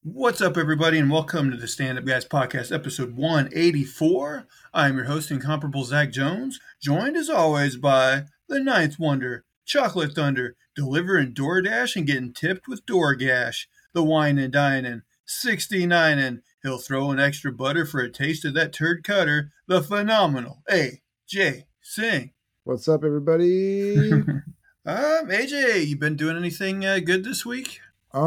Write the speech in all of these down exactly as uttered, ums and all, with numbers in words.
What's up, everybody, and welcome to the Stand Up Guys Podcast, episode one eighty-four. I'm your host, incomparable Zach Jones, joined as always by the Ninth Wonder, Chocolate Thunder, delivering DoorDash and getting tipped with DoorGash, the wine and dining, sixty-nine, and he'll throw an extra butter for a taste of that turd cutter, the phenomenal A J Singh. What's up, everybody? um, A J, you been doing anything uh, good this week?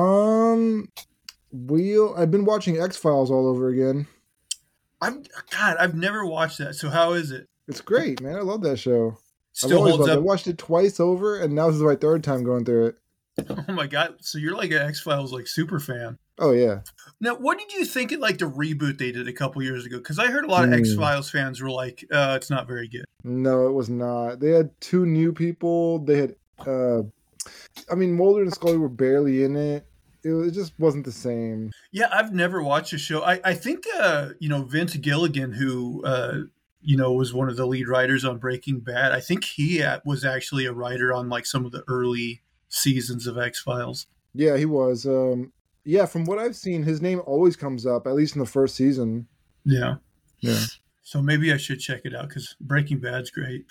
Um, we'll. I've been watching X-Files all over again. I'm God. I've never watched that. So how is it? It's great, man. I love that show. Still holds up. I watched it twice over, and now this is my third time going through it. Oh my God! So you're like an X-Files like super fan. Oh yeah. Now, what did you think of like the reboot they did a couple years ago? Because I heard a lot of Mm. X-Files fans were like, uh, "It's not very good." No, it was not. They had two new people. They had, uh, I mean, Mulder and Scully were barely in it. It, was, it just wasn't the same. Yeah, I've never watched the show. I I think uh, you know Vince Gilligan, who uh, you know was one of the lead writers on Breaking Bad. I think he uh, was actually a writer on like some of the early seasons of X-Files. Yeah, he was. Um, yeah, from what I've seen, his name always comes up, at least in the first season. Yeah. Yeah. So maybe I should check it out because Breaking Bad's great.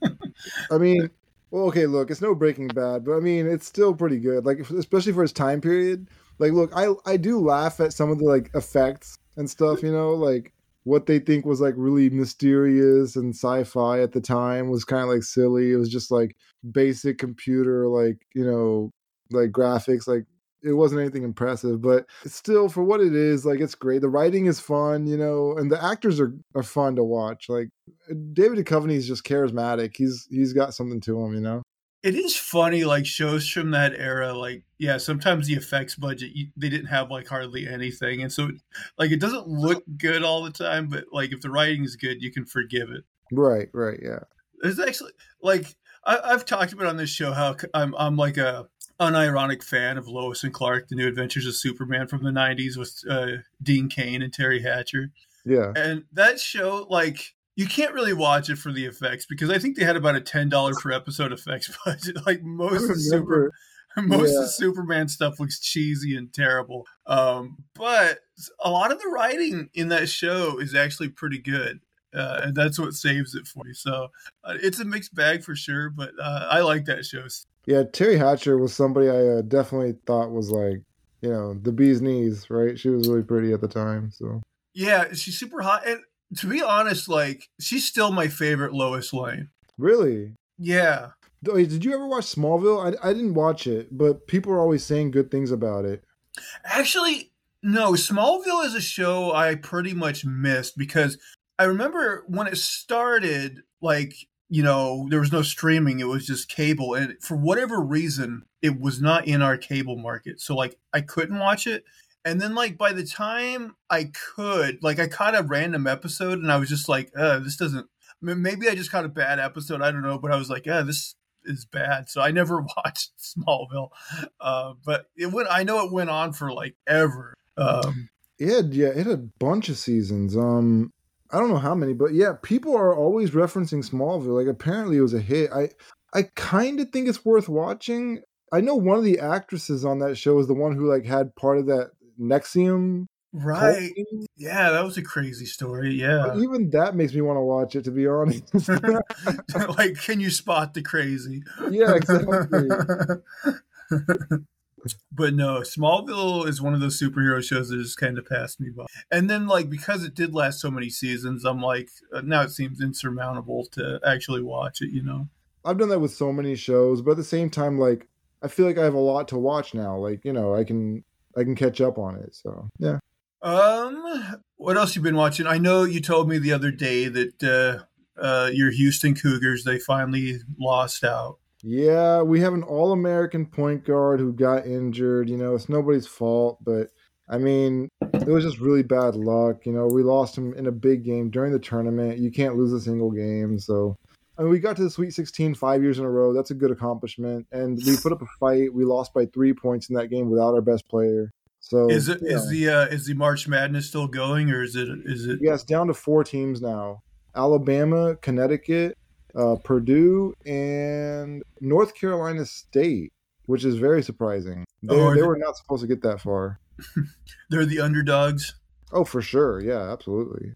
I mean, well, okay, look, it's no Breaking Bad, but I mean, it's still pretty good. Like, especially for its time period. Like, look, I I do laugh at some of the like effects and stuff. You know, like what they think was like really mysterious and sci-fi at the time was kind of like silly. It was just like basic computer, like you know, like graphics, like. It wasn't anything impressive, but still, for what it is, like it's great. The writing is fun, you know, and the actors are, are fun to watch. Like David Duchovny is just charismatic. He's he's got something to him, you know. It is funny, like shows from that era. Like, yeah, sometimes the effects budget you, they didn't have like hardly anything, and so like it doesn't look good all the time. But like if the writing is good, you can forgive it. Right, right, yeah. There's actually like I, I've talked about on this show how I'm I'm like a unironic fan of Lois and Clark, The New Adventures of Superman from the nineties with uh, Dean Cain and Terry Hatcher. Yeah. And that show, like, you can't really watch it for the effects because I think they had about a ten dollars per episode effects budget. Like most of Super, most yeah. of Superman stuff looks cheesy and terrible. Um, but a lot of the writing in that show is actually pretty good. Uh, and that's what saves it for you. So uh, it's a mixed bag for sure, but uh, I like that show. Yeah, Terry Hatcher was somebody I uh, definitely thought was like, you know, the bee's knees, right? She was really pretty at the time, so. Yeah, she's super hot. And to be honest, like, she's still my favorite Lois Lane. Really? Yeah. Did you ever watch Smallville? I, I didn't watch it, but people are always saying good things about it. Actually, no. Smallville is a show I pretty much missed because I remember when it started, like, you know, there was no streaming. It was just cable. And for whatever reason, it was not in our cable market. So, like, I couldn't watch it. And then, like, by the time I could, like, I caught a random episode and I was just like, uh, this doesn't, maybe I just caught a bad episode. I don't know. But I was like, yeah, this is bad. So I never watched Smallville. Uh, but it went, I know it went on for, like, ever. Um, it had, yeah, it had a bunch of seasons. Um, I don't know how many, but yeah, people are always referencing Smallville. Like apparently it was a hit. I I kind of think it's worth watching. I know one of the actresses on that show is the one who like had part of that Nexium. Right. Yeah, that was a crazy story. Yeah. But even that makes me want to watch it, to be honest. Like, can you spot the crazy? Yeah, exactly. But no, Smallville is one of those superhero shows that just kind of passed me by. And then, like, because it did last so many seasons, I'm like, uh, now it seems insurmountable to actually watch it, you know? I've done that with so many shows, but at the same time, like, I feel like I have a lot to watch now. Like, you know, I can I can catch up on it. So, yeah. Um, what else you been watching? I know you told me the other day that uh, uh, your Houston Cougars, they finally lost out. Yeah, we have an all-American point guard who got injured. You know, it's nobody's fault, but I mean, it was just really bad luck. You know, we lost him in a big game during the tournament. You can't lose a single game. So, I mean, we got to the Sweet sixteen five years in a row. That's a good accomplishment. And we put up a fight. We lost by three points in that game without our best player. So, is it yeah. is the uh, is the March Madness still going, or is it is it? Yeah, it's down to four teams now: Alabama, Connecticut, Uh, Purdue, and North Carolina State, which is very surprising. They, Oh, they they, were not supposed to get that far. They're the underdogs. Oh, for sure. Yeah, absolutely.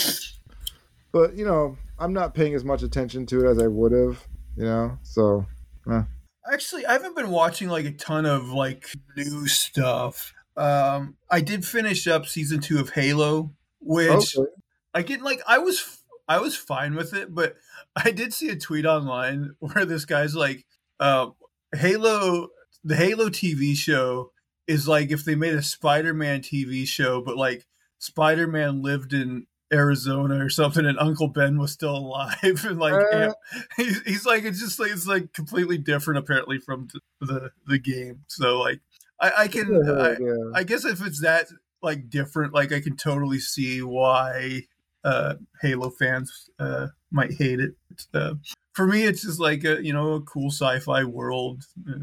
But, you know, I'm not paying as much attention to it as I would have, you know, so. Eh. Actually, I haven't been watching like a ton of like new stuff. Um, I did finish up season two of Halo, which Okay. I get like I was I was fine with it, but I did see a tweet online where this guy's like, uh, Halo, the Halo T V show is like if they made a Spider-Man T V show, but like Spider-Man lived in Arizona or something, and Uncle Ben was still alive, and like Uh, he's, he's like it's just like it's like completely different apparently from the the game. So like I, I can I, yeah. I guess if it's that like different, like I can totally see why uh, Halo fans uh, might hate it. Uh, for me, it's just like a you know a cool sci-fi world.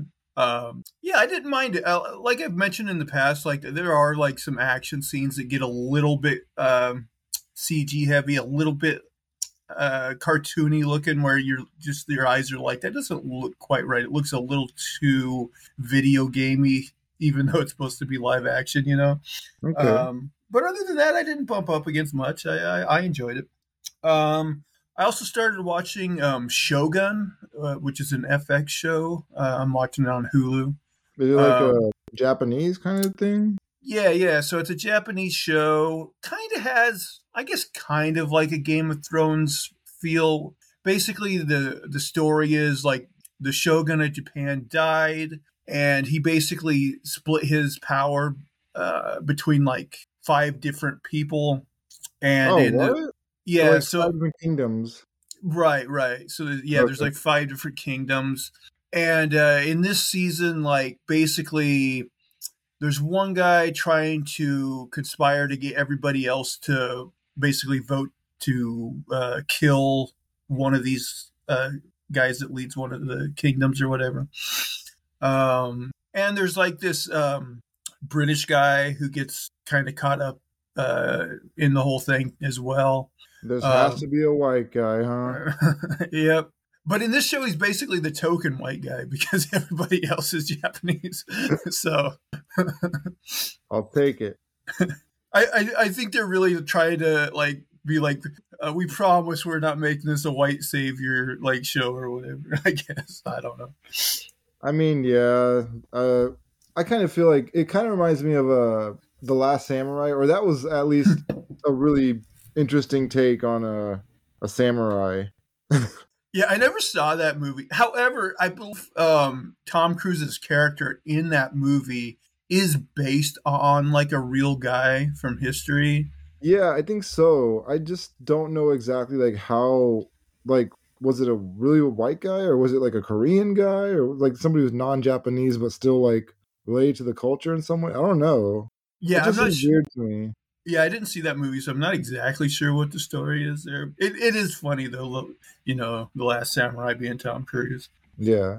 Um, yeah, I didn't mind it. Uh, like I've mentioned in the past, like there are like some action scenes that get a little bit um, C G heavy, a little bit uh, cartoony looking, where you're just your eyes are like that doesn't look quite right. It looks a little too video gamey, even though it's supposed to be live action, you know. Okay. Um, but other than that, I didn't bump up against much. I, I, I enjoyed it. Um, I also started watching um, Shogun, uh, which is an F X show. Uh, I'm watching it on Hulu. Is it like a Um, Japanese kind of thing? yeah, yeah. So it's a Japanese show. Kind of has, I guess, kind of like a Game of Thrones feel. Basically, the the story is like the shogun of Japan died, and he basically split his power uh, between like five different people. And Oh, in the what? So yeah, like five so different kingdoms. right, right. So yeah, there's Okay. like five different kingdoms, and uh, in this season, like basically there's one guy trying to conspire to get everybody else to basically vote to uh, kill one of these uh, guys that leads one of the kingdoms or whatever. Um, and there's like this um, British guy who gets kind of caught up uh, in the whole thing as well. There has to Um, be a white guy, huh? yep. But in this show, he's basically the token white guy because everybody else is Japanese. So I'll take it. I, I, I think they're really trying to like be like, uh, we promise we're not making this a white savior like show or whatever. I guess I don't know. I mean, yeah. Uh, I kind of feel like it kind of reminds me of uh, The Last Samurai, or that was at least a really interesting take on a a samurai. Yeah, I never saw that movie. However, I believe um, Tom Cruise's character in that movie is based on like a real guy from history. Yeah, I think so. I just don't know exactly like how like was it a really white guy or was it like a Korean guy or like somebody who's non-Japanese but still like related to the culture in some way? I don't know. It Yeah, I'm just not. seems Sh- weird to me. yeah, I didn't see that movie, so I'm not exactly sure what the story is there. It, it is funny though. Look, you know, The Last Samurai being Tom Cruise. Yeah.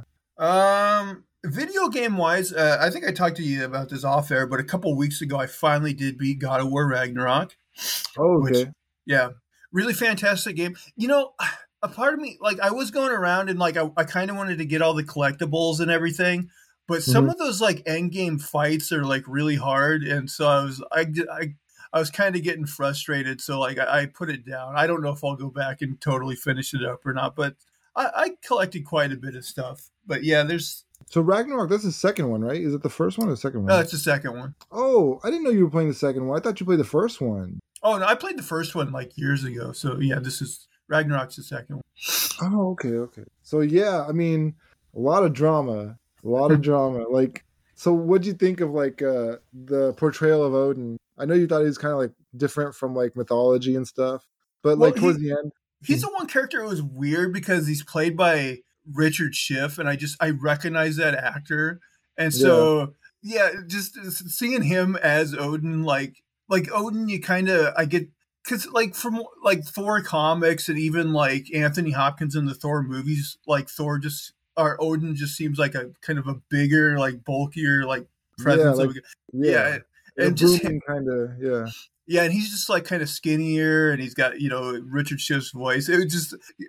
Um, video game wise, uh, I think I talked to you about this off air, but a couple weeks ago, I finally did beat God of War Ragnarok, Oh, which, okay. yeah, really fantastic game. You know, a part of me, like, I was going around and, like, I, I kind of wanted to get all the collectibles and everything, but some Mhm. of those, like, end game fights are, like, really hard. And so I was, I, I, I was kind of getting frustrated. So, like, I, I put it down. I don't know if I'll go back and totally finish it up or not, but I, I collected quite a bit of stuff. But yeah, there's, So Ragnarok, that's the second one, right? Is it the first one or the second uh, one? it's the second one. Oh, I didn't know you were playing the second one. I thought you played the first one. Oh, no, I played the first one, like, years ago. So yeah, this is, Ragnarok's the second one. Oh, okay, okay. So yeah, I mean, a lot of drama, a lot of drama. Like, so what'd you think of like uh the portrayal of Odin? I know you thought he was kind of like different from like mythology and stuff, but Well, like he, towards the end, he's the one character who was weird because he's played by Richard Schiff, and I just I recognize that actor, and yeah, so yeah, just seeing him as Odin, like like Odin, you kind of I get because like from like Thor comics and even like Anthony Hopkins in the Thor movies, like Thor just or Odin just seems like a kind of a bigger, like bulkier, like yeah, presence like of yeah, yeah, like a and just booming kind of yeah. yeah, and he's just like kind of skinnier, and he's got you know Richard Schiff's voice. It was just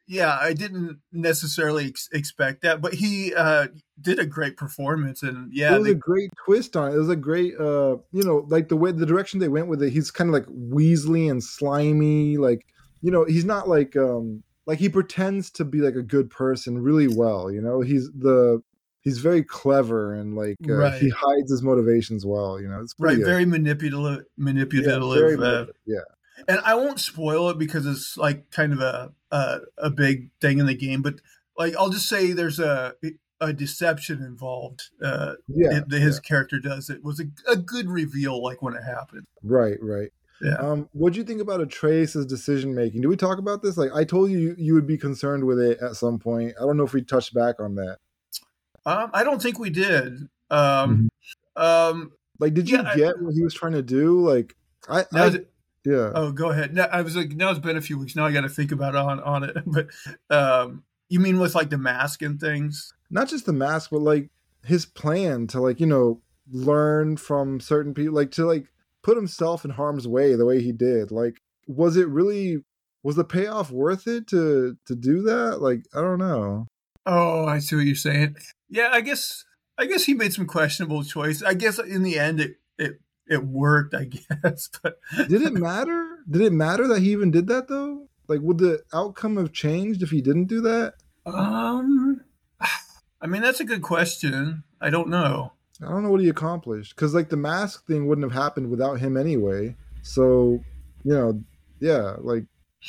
yeah, I didn't necessarily ex- expect that, but he uh, did a great performance, and It yeah, was a they great twist on it. It was a great, uh, you know, like the way the direction they went with it. He's kind of like Weasley and slimy, like you know, he's not like um like he pretends to be like a good person really well. You know, he's the he's very clever and like uh, he right, hides his motivations well. You know, it's pretty right, good. very manipulative, Yeah, very manipulative, uh, manipulative. Yeah, and I won't spoil it because it's like kind of a a, a big thing in the game, but like I'll just say there's a a deception involved. Uh, yeah, it, his yeah. character does it was a, a good reveal, like when it happened. Right, right. Yeah. Um, what do you think about Atreus' decision making? Do we talk about this? Like, I told you you would be concerned with it at some point. I don't know if we touched back on that. Um, I don't think we did. Um, Mhm. um, Like, did yeah. you I, get what he was trying to do? Like, I, now, I, that- yeah. oh, go ahead. Now, I was like, now it's been a few weeks. Now I got to think about on on it. But um, you mean with like the mask and things? Not just the mask, but like his plan to like you know learn from certain people, like to like put himself in harm's way the way he did. Like, was it really? Was the payoff worth it to to do that? Like, I don't know. Oh, I see what you're saying. Yeah, I guess I guess he made some questionable choice. I guess in the end it it it worked. I guess, but Did it matter? Did it matter that he even did that though? Like, would the outcome have changed if he didn't do that? um, I mean that's a good question. I don't know. I don't know what he accomplished because like the mask thing wouldn't have happened without him anyway. So, you know, yeah, like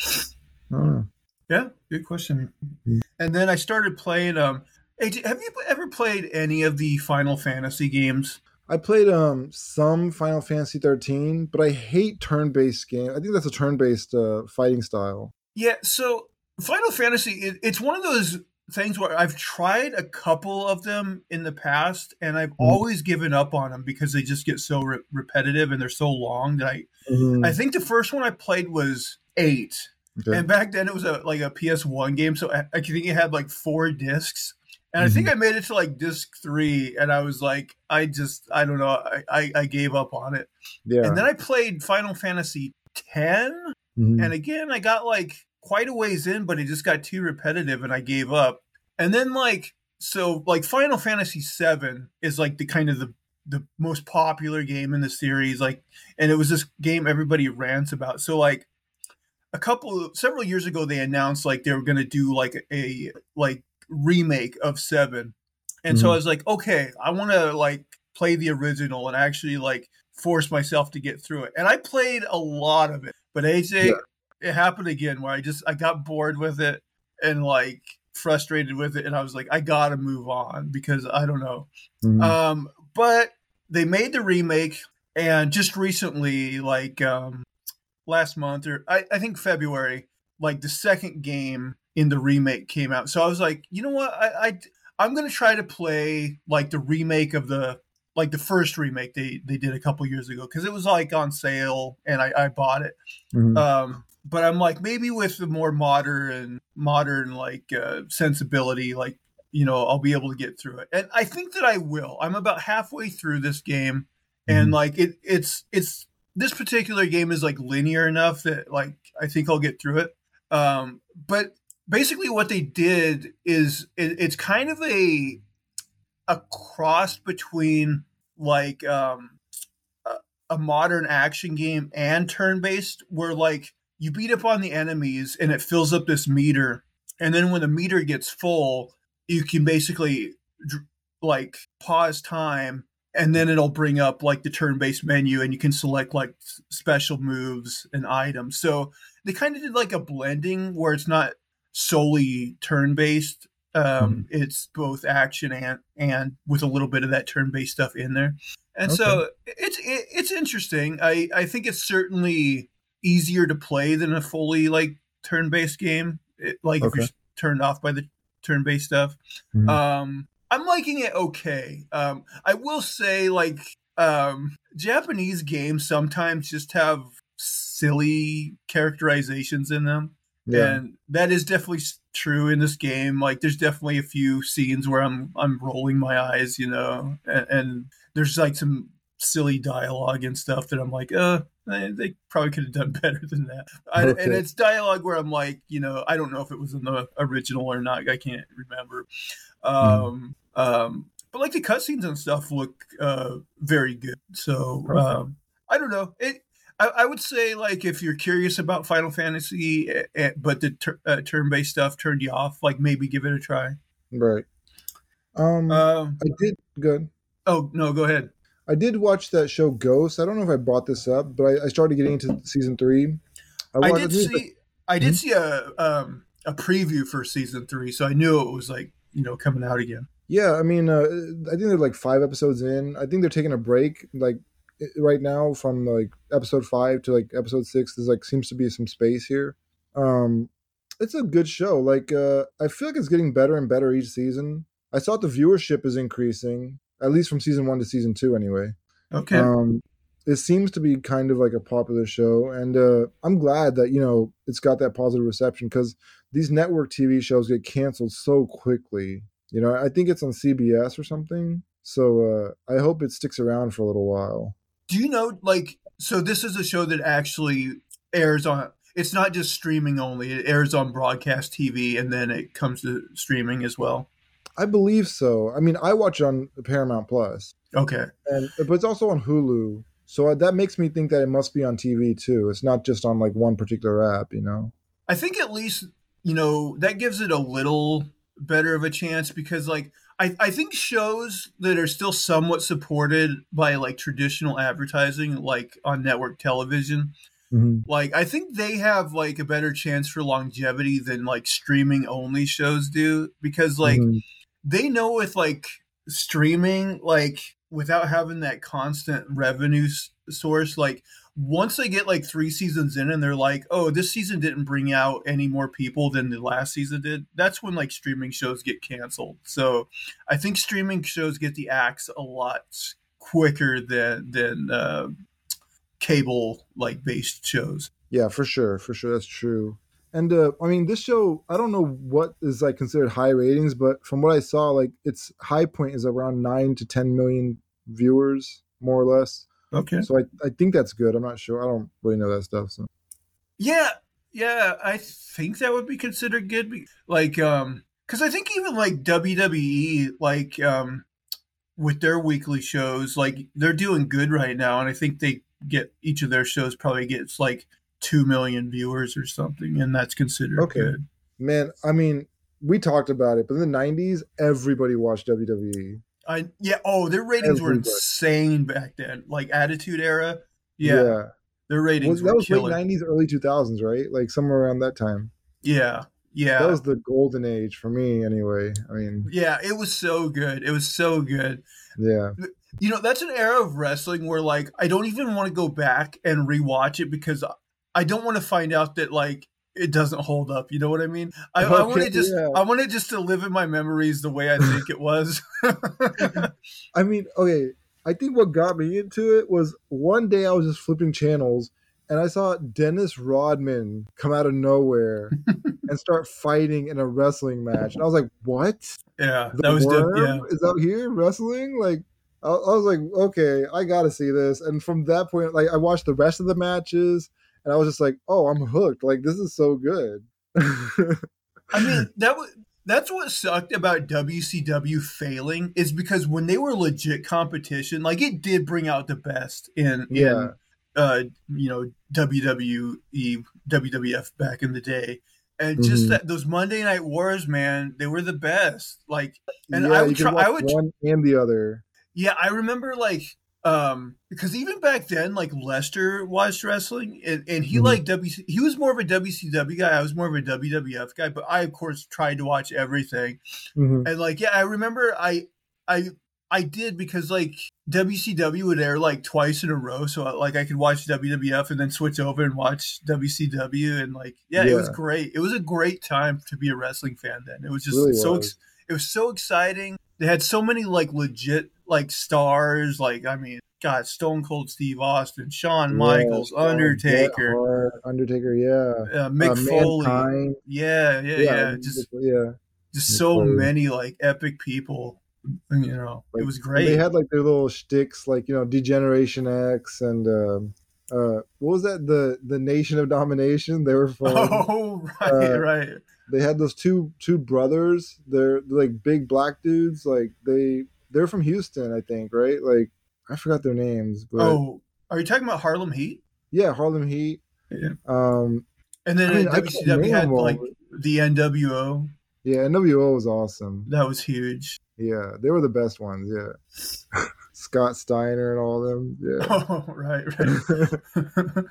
I don't know. Yeah, good question. Mm. And then I started playing. Um, hey, d- have you ever played any of the Final Fantasy games? I played um some Final Fantasy thirteen, but I hate turn-based game. I think that's a turn-based uh, fighting style. Yeah, so Final Fantasy, it, it's one of those things where I've tried a couple of them in the past, and I've always given up on them because they just get so re- repetitive and they're so long that I, Mm-hmm. I think the first one I played was eight, Okay. and back then it was a like a P S one game, so I, I think it had like four discs. And I think Mm-hmm. I made it to like disc three, and I was like, I just, I don't know, I, I, I gave up on it. Yeah. And then I played Final Fantasy ten, Mhm. and again, I got like quite a ways in, but it just got too repetitive and I gave up. And then like so like Final Fantasy seven is like the kind of the the most popular game in the series, like, and it was this game everybody rants about. So like a couple several years ago they announced like they were going to do like a like remake of seven. And so I Mhm. was like, okay, I want to like play the original and actually like force myself to get through it. And I played a lot of it. But A J, Yeah. it happened again where I just I got bored with it and like frustrated with it, and I was like, I gotta move on because I don't know. Mhm. Um, but they made the remake, and just recently, like um, last month or I, I think February, like the second game in the remake came out. So I was like, you know what, I, I I'm gonna try to play like the remake of the like the first remake they they did a couple years ago because it was like on sale and I, I bought it. Mhm. Um, but I'm like maybe with the more modern modern like uh, sensibility, like you know I'll be able to get through it, and I think that I will. I'm about halfway through this game, and Mhm. like it it's it's this particular game is like linear enough that like I think I'll get through it. Um, but basically, what they did is it, it's kind of a a cross between like um, a, a modern action game and turn based, where like you beat up on the enemies and it fills up this meter, and then when the meter gets full, you can basically dr- like pause time. And then it'll bring up like the turn-based menu, and you can select like s- special moves and items. So they kind of did like a blending where it's not solely turn-based. Um, Mhm. it's both action and and with a little bit of that turn-based stuff in there. And Okay. so it's it, it's interesting. I I think it's certainly easier to play than a fully like turn-based game. It, like if you're Okay. s- turned off by the turn-based stuff. Mhm. Um, I'm liking it okay. Um, I will say like um, Japanese games sometimes just have silly characterizations in them. Yeah. And that is definitely s- true in this game. Like, there's definitely a few scenes where I'm I'm rolling my eyes, you know, and, and there's like some silly dialogue and stuff that I'm like, uh, eh, they probably could have done better than that. I, Okay. And it's dialogue where I'm like, you know, I don't know if it was in the original or not. I can't remember. Um, mm. um, but like the cutscenes and stuff look uh, very good. So um, I don't know. It. I, I would say like if you're curious about Final Fantasy, uh, but the ter- uh, turn-based stuff turned you off, like maybe give it a try. Right. Um, um I did good. Oh no, go ahead. I did watch that show Ghost. I don't know if I brought this up, but I, I started getting into season three. I, watched, I did see. Like, I did hmm? see a um, a preview for season three, so I knew it was like you know coming out again. Yeah, I mean, uh, I think they're like five episodes in. I think they're taking a break, like right now from like episode five to like episode six. There's like seems to be some space here. Um, it's a good show. Like uh, I feel like it's getting better and better each season. I saw the viewership is increasing, at least from season one to season two, anyway. Okay. Um, it seems to be kind of like a popular show, and uh, I'm glad that you know it's got that positive reception because these network T V shows get canceled so quickly. You know, I think it's on C B S or something. So uh, I hope it sticks around for a little while. Do you know, like, so this is a show that actually airs on, it's not just streaming only. It airs on broadcast T V and then it comes to streaming as well. I believe so. I mean, I watch on Paramount Plus. Okay. And, but it's also on Hulu. So that makes me think that it must be on T V too. It's not just on like one particular app, you know? I think at least, you know, that gives it a little better of a chance because like I, I think shows that are still somewhat supported by like traditional advertising like on network television mm-hmm. like I think they have like a better chance for longevity than like streaming only shows do because like mm-hmm. they know with like streaming like without having that constant revenue s- source like once they get like three seasons in and they're like, oh, this season didn't bring out any more people than the last season did, that's when like streaming shows get canceled. So I think streaming shows get the axe a lot quicker than than uh, cable like based shows. Yeah, for sure. For sure. That's true. And uh, I mean, this show, I don't know what is like considered high ratings, but from what I saw, like its high point is around nine to ten million viewers, more or less. Okay. So I, I think that's good. I'm not sure. I don't really know that stuff. So. Yeah. Yeah. I think that would be considered good. Like, um, cause I think even like W W E, like, um, with their weekly shows, like they're doing good right now. And I think they get each of their shows probably gets like two million viewers or something. And that's considered okay. good. Man, I mean, we talked about it, but in the nineties, everybody watched W W E. I yeah. Oh, their ratings Everybody. were insane back then. Like Attitude Era. Yeah. yeah. Their ratings well, were That was killer. late nineties, early two thousands, right? Like somewhere around that time. Yeah. Yeah. That was the golden age for me anyway. I mean. Yeah, it was so good. It was so good. Yeah. You know, that's an era of wrestling where like I don't even want to go back and rewatch it because I don't want to find out that like it doesn't hold up. You know what I mean? I, okay, I want it just yeah. I want it just to live in my memories the way I think it was. I mean, okay. I think what got me into it was one day I was just flipping channels and I saw Dennis Rodman come out of nowhere and start fighting in a wrestling match. And I was like, what? Yeah. The that was Worm yeah. is out here wrestling? Like I, I was like, okay, I gotta see this. And from that point, like I watched the rest of the matches. And I was just like, oh, I'm hooked. Like, this is so good. I mean, that was, that's what sucked about W C W failing is because when they were legit competition, like it did bring out the best in, yeah. in uh, you know, W W E, W W F back in the day. And just mm-hmm. that those Monday Night Wars, man, they were the best. Like, and yeah, I would try, I would one and the other. Yeah, I remember like um because even back then like Lester watched wrestling and, and he mm-hmm. liked W C he was more of a W C W guy. I was more of a W W F guy, but I of course tried to watch everything. Mm-hmm. And like yeah, I remember I I I did because like W C W would air like twice in a row, so like I could watch W W F and then switch over and watch W C W and like yeah, yeah. it was great. It was a great time to be a wrestling fan then. It was just really so was. It was so exciting. They had so many like legit like stars, like I mean, God, Stone Cold Steve Austin, Shawn yeah, Michaels, Undertaker, Hart, Undertaker, yeah, uh, Mick uh, Foley, Mankind. yeah, yeah, yeah, yeah, just yeah, just so many like epic people. You know, it Like, was and they great. had like their little shticks, like you know, Degeneration X and um uh, what was that? The the Nation of Domination. They were fun. Oh, right, Uh, right. they had those two two brothers. They're, they're like big black dudes. Like they they're from Houston, I think, right? Like I forgot their names, but Oh, are you talking about Harlem Heat? yeah, Harlem Heat. Yeah. Um, And then I mean, at I can't name W C W them had all. like But the N W O. yeah, N W O was awesome. That was huge. Yeah, they were the best ones. Yeah, Scott Steiner and all them. Oh, right, Yeah. right.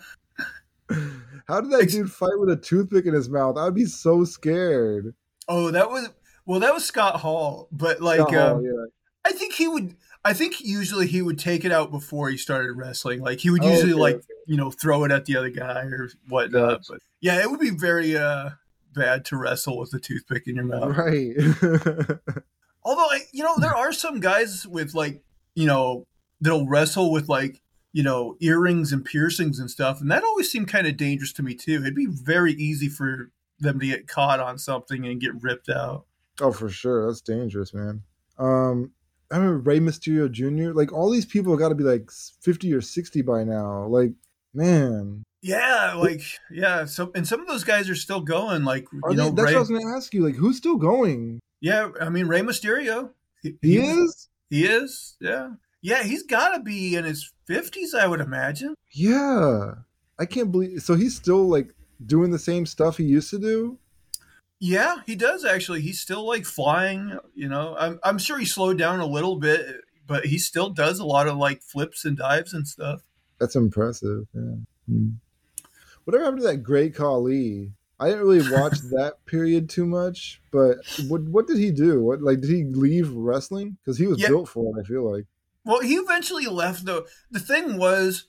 How did that Ex- dude fight with a toothpick in his mouth? I'd be so scared. oh, that was well, that was Scott Hall, but like Scott Hall, um yeah. I think he would I think usually he would take it out before he started wrestling. Like he would Oh, usually okay, like, okay. you know, throw it at the other guy or whatnot. Gotcha. But yeah, it would be very uh bad to wrestle with a toothpick in your mouth. Right. Although, I, you know, there are some guys with like, you know, that'll wrestle with like, you know, earrings and piercings and stuff, and that always seemed kind of dangerous to me too. It'd be very easy for them to get caught on something and get ripped out. Oh, for sure. That's dangerous, man. Um, I remember Rey Mysterio Junior Like all these people got to be like fifty or sixty by now. Like, man, Yeah, like yeah. So and some of those guys are still going. Like are you they? know, That's what I Ray. was going to ask you. Like, who's still going? Yeah, I mean Rey Mysterio. He, He he was. is. He is. Yeah. Yeah, he's got to be in his fifties, I would imagine. Yeah, I can't believe. So he's still like doing the same stuff he used to do. Yeah, he does actually. He's still like flying, you know. I'm I'm sure he slowed down a little bit, but he still does a lot of like flips and dives and stuff. That's impressive. Yeah. Hmm. Whatever happened to that Great Khali? I didn't really watch that period too much, but what what did he do? What like did he leave wrestling? Because he was Yeah, built for it. I feel like. well, he eventually left though. The thing was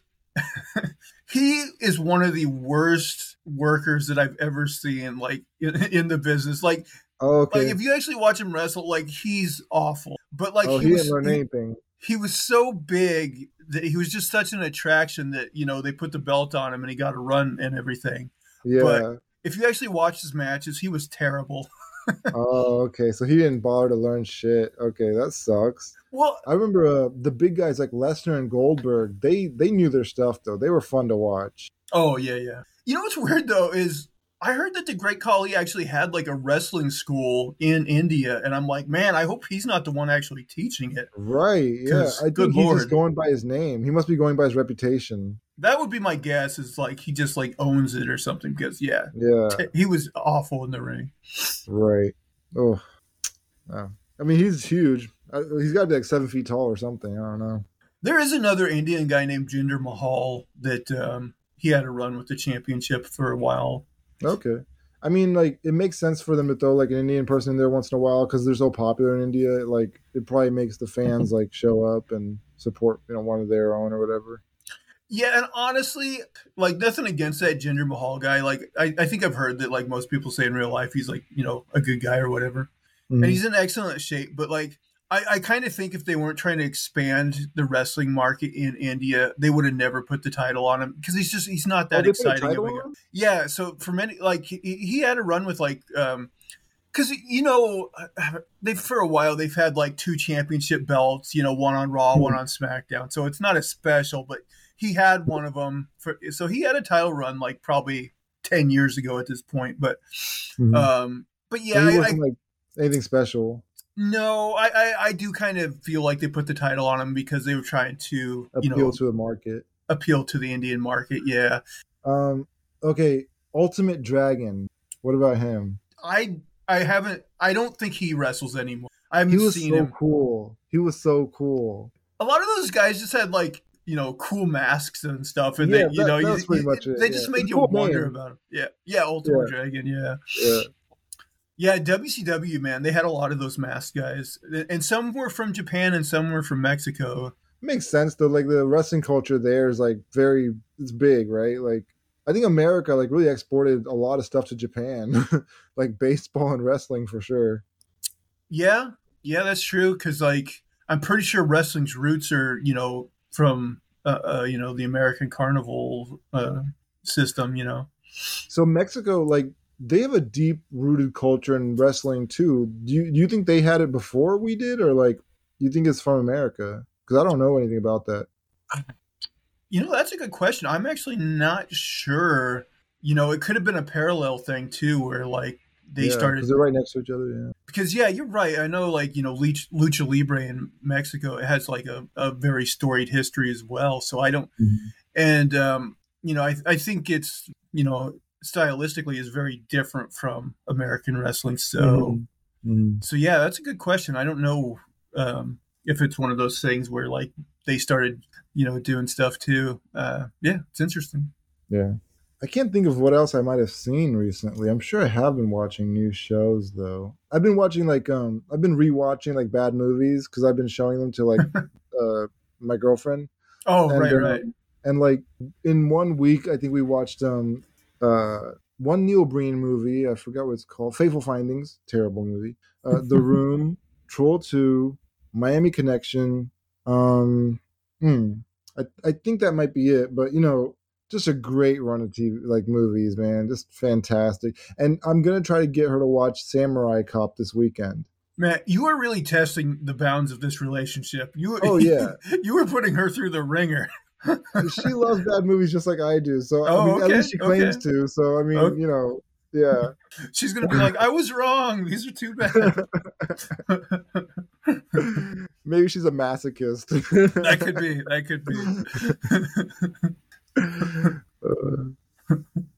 he is one of the worst workers that I've ever seen like in, in the business. Like Oh, like okay. if you actually watch him wrestle, like he's awful. But like Oh, he he didn't was learn he, anything. he was so big that he was just such an attraction that, you know, they put the belt on him and he got a run and everything. But Yeah. if you actually watch his matches, he was terrible. Oh, okay. So he didn't bother to learn shit. Okay, that sucks. Well, I remember uh, the big guys like Lesnar and Goldberg. They they knew their stuff though. They were fun to watch. oh yeah, yeah. You know what's weird though is I heard that the Great Khali actually had like a wrestling school in India, and I'm like, man, I hope he's not the one actually teaching it. Right. Yeah. Because I good think he's just lord, going by his name. He must be going by his reputation. that would be my guess. Is like he just like owns it or something. Because yeah, Yeah. t- he was awful in the ring. Right. Oh. Oh. I mean, he's huge. Uh, He's got to be like seven feet tall or something. I don't know. There is another Indian guy named Jinder Mahal that um, he had a run with the championship for a while. Okay. I mean, like, it makes sense for them to throw like an Indian person in there once in a while because they're so popular in India. Like, it probably makes the fans like show up and support, you know, one of their own or whatever. Yeah, and honestly, like nothing against that Jinder Mahal guy. Like I, I think I've heard that like most people say in real life he's like, you know, a good guy or whatever. And Mhm. he's in excellent shape. But like I, I kind of think if they weren't trying to expand the wrestling market in India, they would have never put the title on him because he's just he's not Oh, that they put a exciting of title a on guy. him? Yeah, so for many like he, he had a run with like um because you know they for a while they've had like two championship belts, you know, one on Raw, one on SmackDown. So it's not as special, but he had one of them for so he had a title run like probably ten years ago at this point. But Mhm. um but So yeah, he I, wasn't I like anything special. no, I, I I do kind of feel like they put the title on him because they were trying to, you Appeal know, to the market. appeal to the Indian market. Yeah. Um. Okay. Ultimate Dragon. What about him? I I haven't I don't think he wrestles anymore. I He haven't was seen so him. cool. He was so cool. A lot of those guys just had like, you know, cool masks and stuff, and Yeah, they, you that, know, you, that's pretty you, much it. they Yeah. just It's made a you cool wonder name. about him. Yeah, yeah, Ultimate Dragon, yeah, Yeah. yeah. W C W, man, they had a lot of those masked guys, and some were from Japan and some were from Mexico. Makes sense though. Like the wrestling culture there is like very, it's big, right? Like I think America like really exported a lot of stuff to Japan, like baseball and wrestling for sure. Yeah, yeah, that's true. Because like I'm pretty sure wrestling's roots are, you know, from uh, uh you know the American Carnival uh, system. You know. So Mexico, like they have a deep rooted culture in wrestling too. Do you do you think they had it before we did, or like you think it's from America? Because I don't know anything about that. You know, that's a good question. I'm actually not sure. You know, it could have been a parallel thing too, where like they Yeah, because started they're right next to each other. Yeah. because yeah, you're right. I know, like you know, Lucha, Lucha Libre in Mexico, it has like a, a very storied history as well. So I don't, Mm-hmm. and um, you know, I I think it's you know stylistically is very different from American wrestling. So Mm-hmm. Mm-hmm. so yeah, that's a good question. I don't know um, if it's one of those things where like they started you know doing stuff too. Uh, yeah, it's interesting. Yeah. I can't think of what else I might have seen recently. I'm sure I have been watching new shows though. I've been watching like um I've been rewatching like bad movies because I've been showing them to like uh my girlfriend Oh, and right, right. um, and like in one week I think we watched um uh one Neil Breen movie. I forgot what it's called. Fateful Findings, terrible movie. Uh, The Room, Troll Two, Miami Connection. Um, hmm, I I think that might be it. But you know, just a great run of T V like movies, man. Just fantastic. And I'm gonna try to get her to watch Samurai Cop this weekend. Man, you are really testing the bounds of this relationship. You Oh yeah, you were putting her through the ringer. she loves bad movies just like I do. So I Oh, mean, at okay, least she okay. claims to. So I mean, okay. you know, yeah. She's gonna be like, "I was wrong. These are too bad." Maybe she's a masochist. That could be. That could be.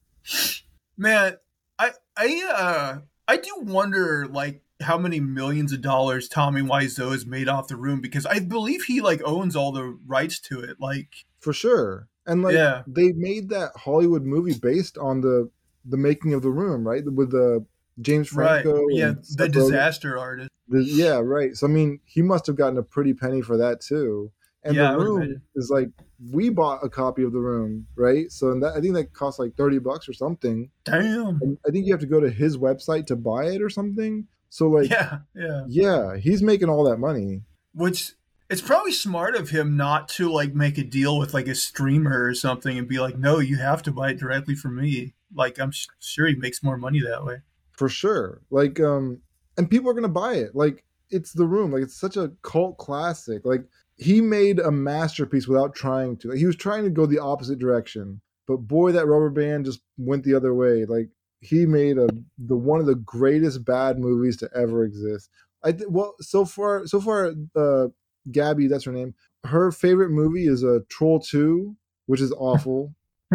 Man, I I uh I do wonder like how many millions of dollars Tommy Wiseau has made off the room because I believe he like owns all the rights to it. Like, For sure. And like yeah, they made that Hollywood movie based on the the making of The Room, right? With the James right, Franco yeah, and the Seth Rogen. disaster artist. The, yeah, right. So I mean, he must have gotten a pretty penny for that too. And The Yeah, I would Room imagine. is like we bought a copy of The Room, right? So and that I think that cost like thirty bucks or something. Damn. And I think you have to go to his website to buy it or something. So like, Yeah, yeah. yeah, he's making all that money. Which it's probably smart of him not to like make a deal with like a streamer or something and be like, no, you have to buy it directly from me. Like I'm sh- sure he makes more money that way. For sure. Like, um, and people are gonna buy it. Like, it's The Room. Like, it's such a cult classic. Like, he made a masterpiece without trying to. Like, he was trying to go the opposite direction, but boy, that rubber band just went the other way. Like, he made a the one of the greatest bad movies to ever exist. I th- well, so far, so far, uh, Gabby, that's her name. Her favorite movie is a uh, Troll Two, which is awful.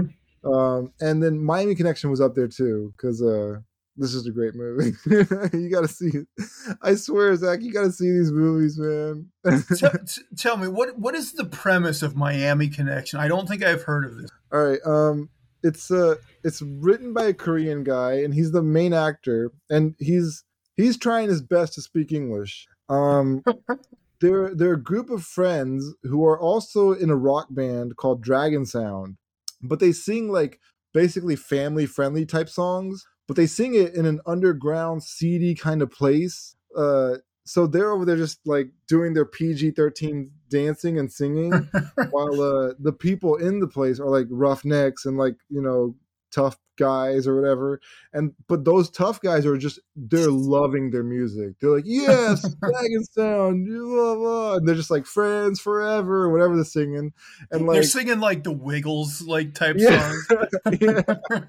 Um, and then Miami Connection was up there too because uh, this is a great movie. You got to see it. I swear, Zach, you got to see these movies, man. Tell, t- tell me what what is the premise of Miami Connection? I don't think I've heard of this. All right, um, it's uh, it's written by a Korean guy, and he's the main actor, and he's he's trying his best to speak English. Um, they're they're a group of friends who are also in a rock band called Dragon Sound, but they sing like basically family friendly type songs, but they sing it in an underground seedy kind of place. Uh, so they're over there just like doing their P G thirteen dancing and singing, while uh, the people in the place are like roughnecks and like you know tough guys or whatever. And but those tough guys are just they're loving their music. They're like, yes, Dragon Sound, blah, blah. And they're just like friends forever, or whatever they're singing. And like They're singing like the Wiggles like type yeah, songs. yeah.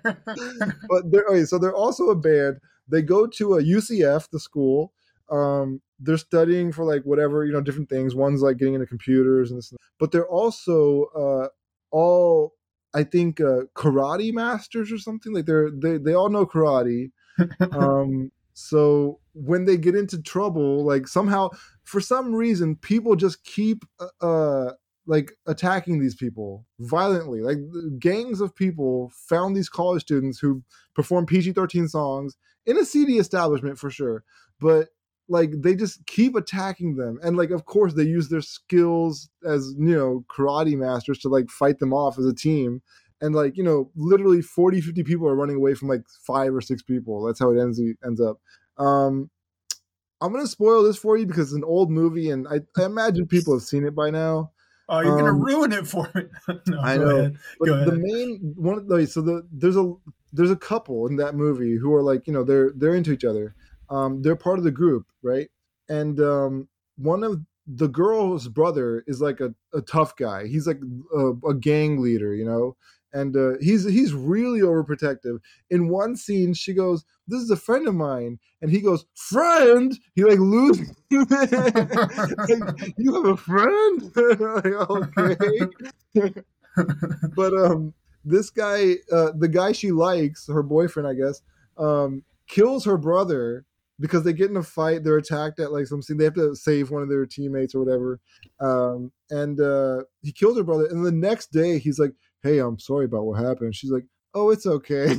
But they're okay, so they're also a band. They go to a U C F, the school. Um, they're studying for like whatever, you know, different things. One's like getting into computers and this, but they're also uh, all, I think, uh, karate masters or something. Like they're they they all know karate. Um, so when they get into trouble, like somehow, for some reason, people just keep uh, uh like attacking these people violently. Like gangs of people found these college students who perform P G thirteen songs in a seedy establishment for sure, but like they just keep attacking them, and like of course they use their skills as you know karate masters to like fight them off as a team. And like you know literally forty, fifty people are running away from like five or six people. That's how it ends ends up. um I'm gonna spoil this for you because it's an old movie, and I, I imagine people have seen it by now. Oh, you're gonna um ruin it for me. No, I go know, ahead. but Go the ahead. main one of the so the there's a there's a couple in that movie who are like you know they're they're into each other. Um they're part of the group, right? And um one of the girl's brother is like a, a tough guy. He's like a, a gang leader, you know, and uh, he's he's really overprotective. In one scene, she goes, "This is a friend of mine," and he goes, "Friend?" He like loses. Like, you have a friend? Like, okay. But um, this guy, uh, the guy she likes, her boyfriend, I guess, um, kills her brother because they get in a fight. They're attacked at like some scene. They have to save one of their teammates or whatever. Um, and uh, he kills her brother. And the next day, he's like, "Hey, I'm sorry about what happened." She's like, "Oh, it's okay."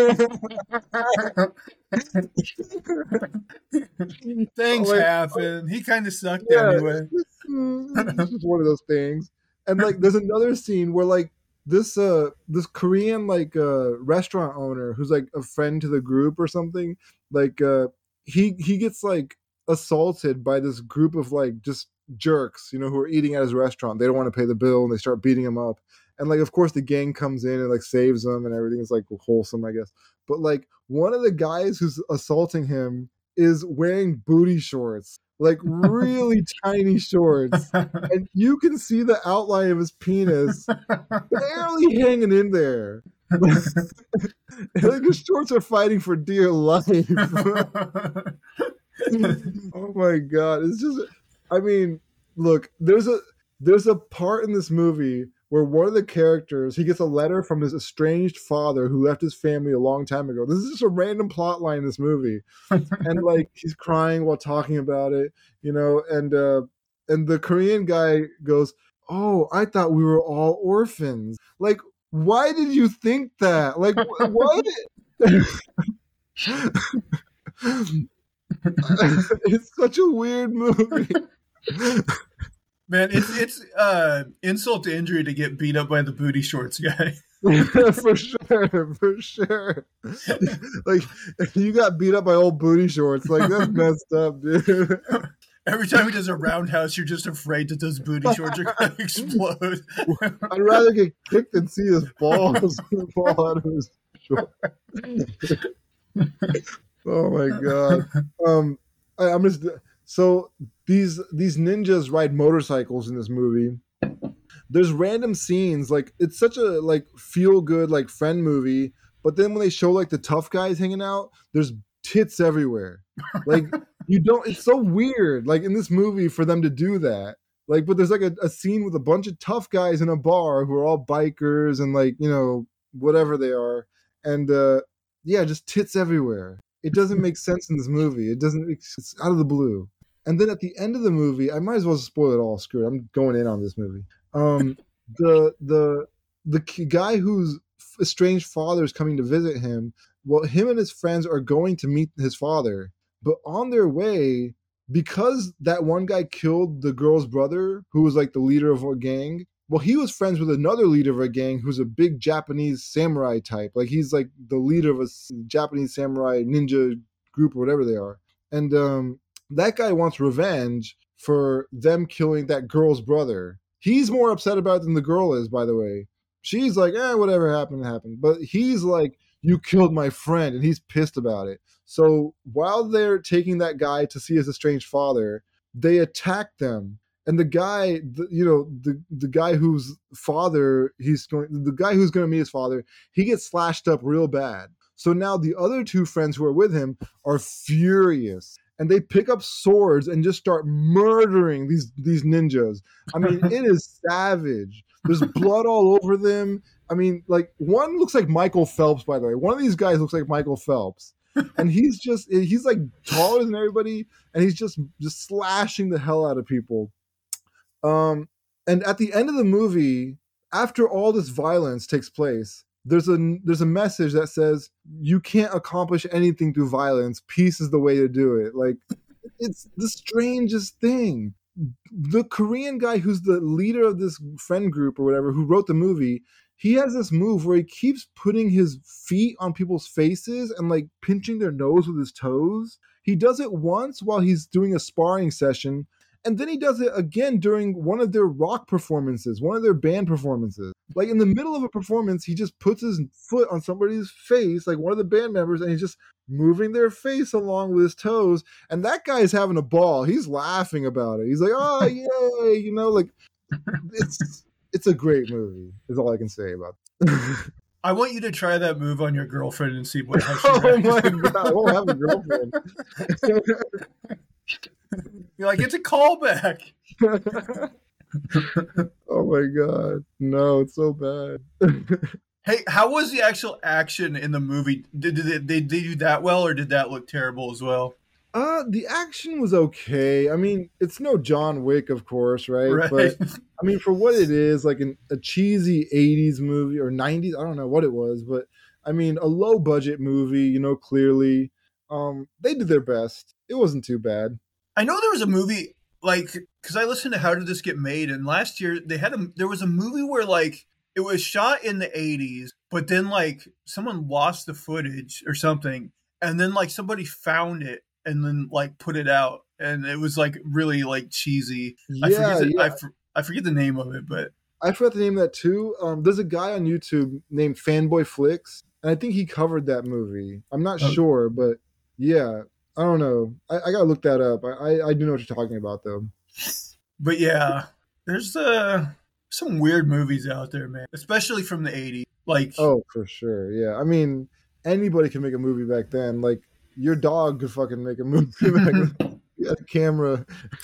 Things Like, happen. He kind of sucked yeah, anyway. it's just one of those things. And like, there's another scene where like this uh this Korean like uh restaurant owner who's like a friend to the group or something, like uh he he gets like assaulted by this group of like just jerks, you know, who are eating at his restaurant. They don't want to pay the bill and they start beating him up. And like, of course, the gang comes in and like saves him and everything is like wholesome, I guess. But like, one of the guys who's assaulting him is wearing booty shorts, like really tiny shorts, and you can see the outline of his penis barely hanging in there. Like his shorts are fighting for dear life. Oh my god, it's just, I mean, look, there's a there's a part in this movie where one of the characters, he gets a letter from his estranged father who left his family a long time ago. This is just a random plot line in this movie. And like he's crying while talking about it, you know, and uh and the Korean guy goes, "Oh, I thought we were all orphans." Like, why did you think that? Like, wh- what? It's such a weird movie. Man, it's it's uh insult to injury to get beat up by the booty shorts guy. For sure, for sure. Like, you got beat up by old booty shorts. Like, that's messed up, dude. Every time he does a roundhouse, you're just afraid that those booty shorts are going to explode. I'd rather get kicked than see his balls fall out of his shorts. Oh my god. Um, I, I'm just so these these ninjas ride motorcycles in this movie. There's random scenes, like it's such a like feel good like friend movie, but then when they show like the tough guys hanging out, there's tits everywhere. Like you don't, it's so weird like in this movie for them to do that. Like, but there's like a, a scene with a bunch of tough guys in a bar who are all bikers and like, you know, whatever they are. And uh yeah, just tits everywhere. It doesn't make sense in this movie. It doesn't, it's out of the blue. And then at the end of the movie, I might as well spoil it all. Screw it. I'm going in on this movie. Um, the the the guy whose estranged father is coming to visit him. Well, him and his friends are going to meet his father, but on their way, because that one guy killed the girl's brother, who was like the leader of a gang. Well, he was friends with another leader of a gang who's a big Japanese samurai type. Like he's like the leader of a Japanese samurai ninja group or whatever they are. And um, that guy wants revenge for them killing that girl's brother. He's more upset about it than the girl is, by the way. She's like, eh, whatever happened, happened. But he's like, you killed my friend, and he's pissed about it. So while they're taking that guy to see his estranged father, they attack them. And the guy, the, you know, the, the guy whose father he's going, the guy who's going to meet his father, he gets slashed up real bad. So now the other two friends who are with him are furious. And they pick up swords and just start murdering these these ninjas. I mean, it is savage. There's blood all over them. I mean, like, one looks like Michael Phelps, by the way. One of these guys looks like Michael Phelps. And he's just, he's like taller than everybody. And he's just, just slashing the hell out of people. Um, and at the end of the movie, after all this violence takes place, there's a there's a message that says you can't accomplish anything through violence. Peace is the way to do it. Like, it's the strangest thing. The Korean guy who's the leader of this friend group or whatever, who wrote the movie, he has this move where he keeps putting his feet on people's faces and like pinching their nose with his toes. He does it once while he's doing a sparring session, And then he does it again during one of their rock performances, one of their band performances. Like in the middle of a performance, he just puts his foot on somebody's face, like one of the band members, and he's just moving their face along with his toes. And that guy is having a ball. He's laughing about it. He's like, oh, yay. You know, like it's it's a great movie, is all I can say about it. I want you to try that move on your girlfriend and see what how she Oh reacts. my God, I won't have a girlfriend. You're like, it's a callback. Oh my God. No, it's so bad. Hey, how was the actual action in the movie? Did, did, they, did they do that well, or did that look terrible as well? Uh, the action was okay. I mean, it's no John Wick, of course, right? Right. But I mean, for what it is, like an, a cheesy eighties movie or nineties, I don't know what it was, but I mean, a low budget movie, you know, clearly. Um, they did their best. It wasn't too bad. I know there was a movie, like, because I listened to How Did This Get Made, and last year they had a, there was a movie where, like, it was shot in the eighties, but then, like, someone lost the footage or something, and then, like, somebody found it and then, like, put it out, and it was, like, really, like, cheesy. I Yeah, forget the, yeah. I, for, I forget the name of it, but I forgot the name of that too. Um, there's a guy on YouTube named Fanboy Flicks, and I think he covered that movie. I'm not Oh. sure, but yeah, I don't know. I, I gotta look that up. I, I I do know what you're talking about though. but yeah, there's uh some weird movies out there, man, especially from the eighties. Like, Oh, for sure. Yeah, I mean, anybody can make a movie back then. Like your dog could fucking make a movie back then. He had a camera.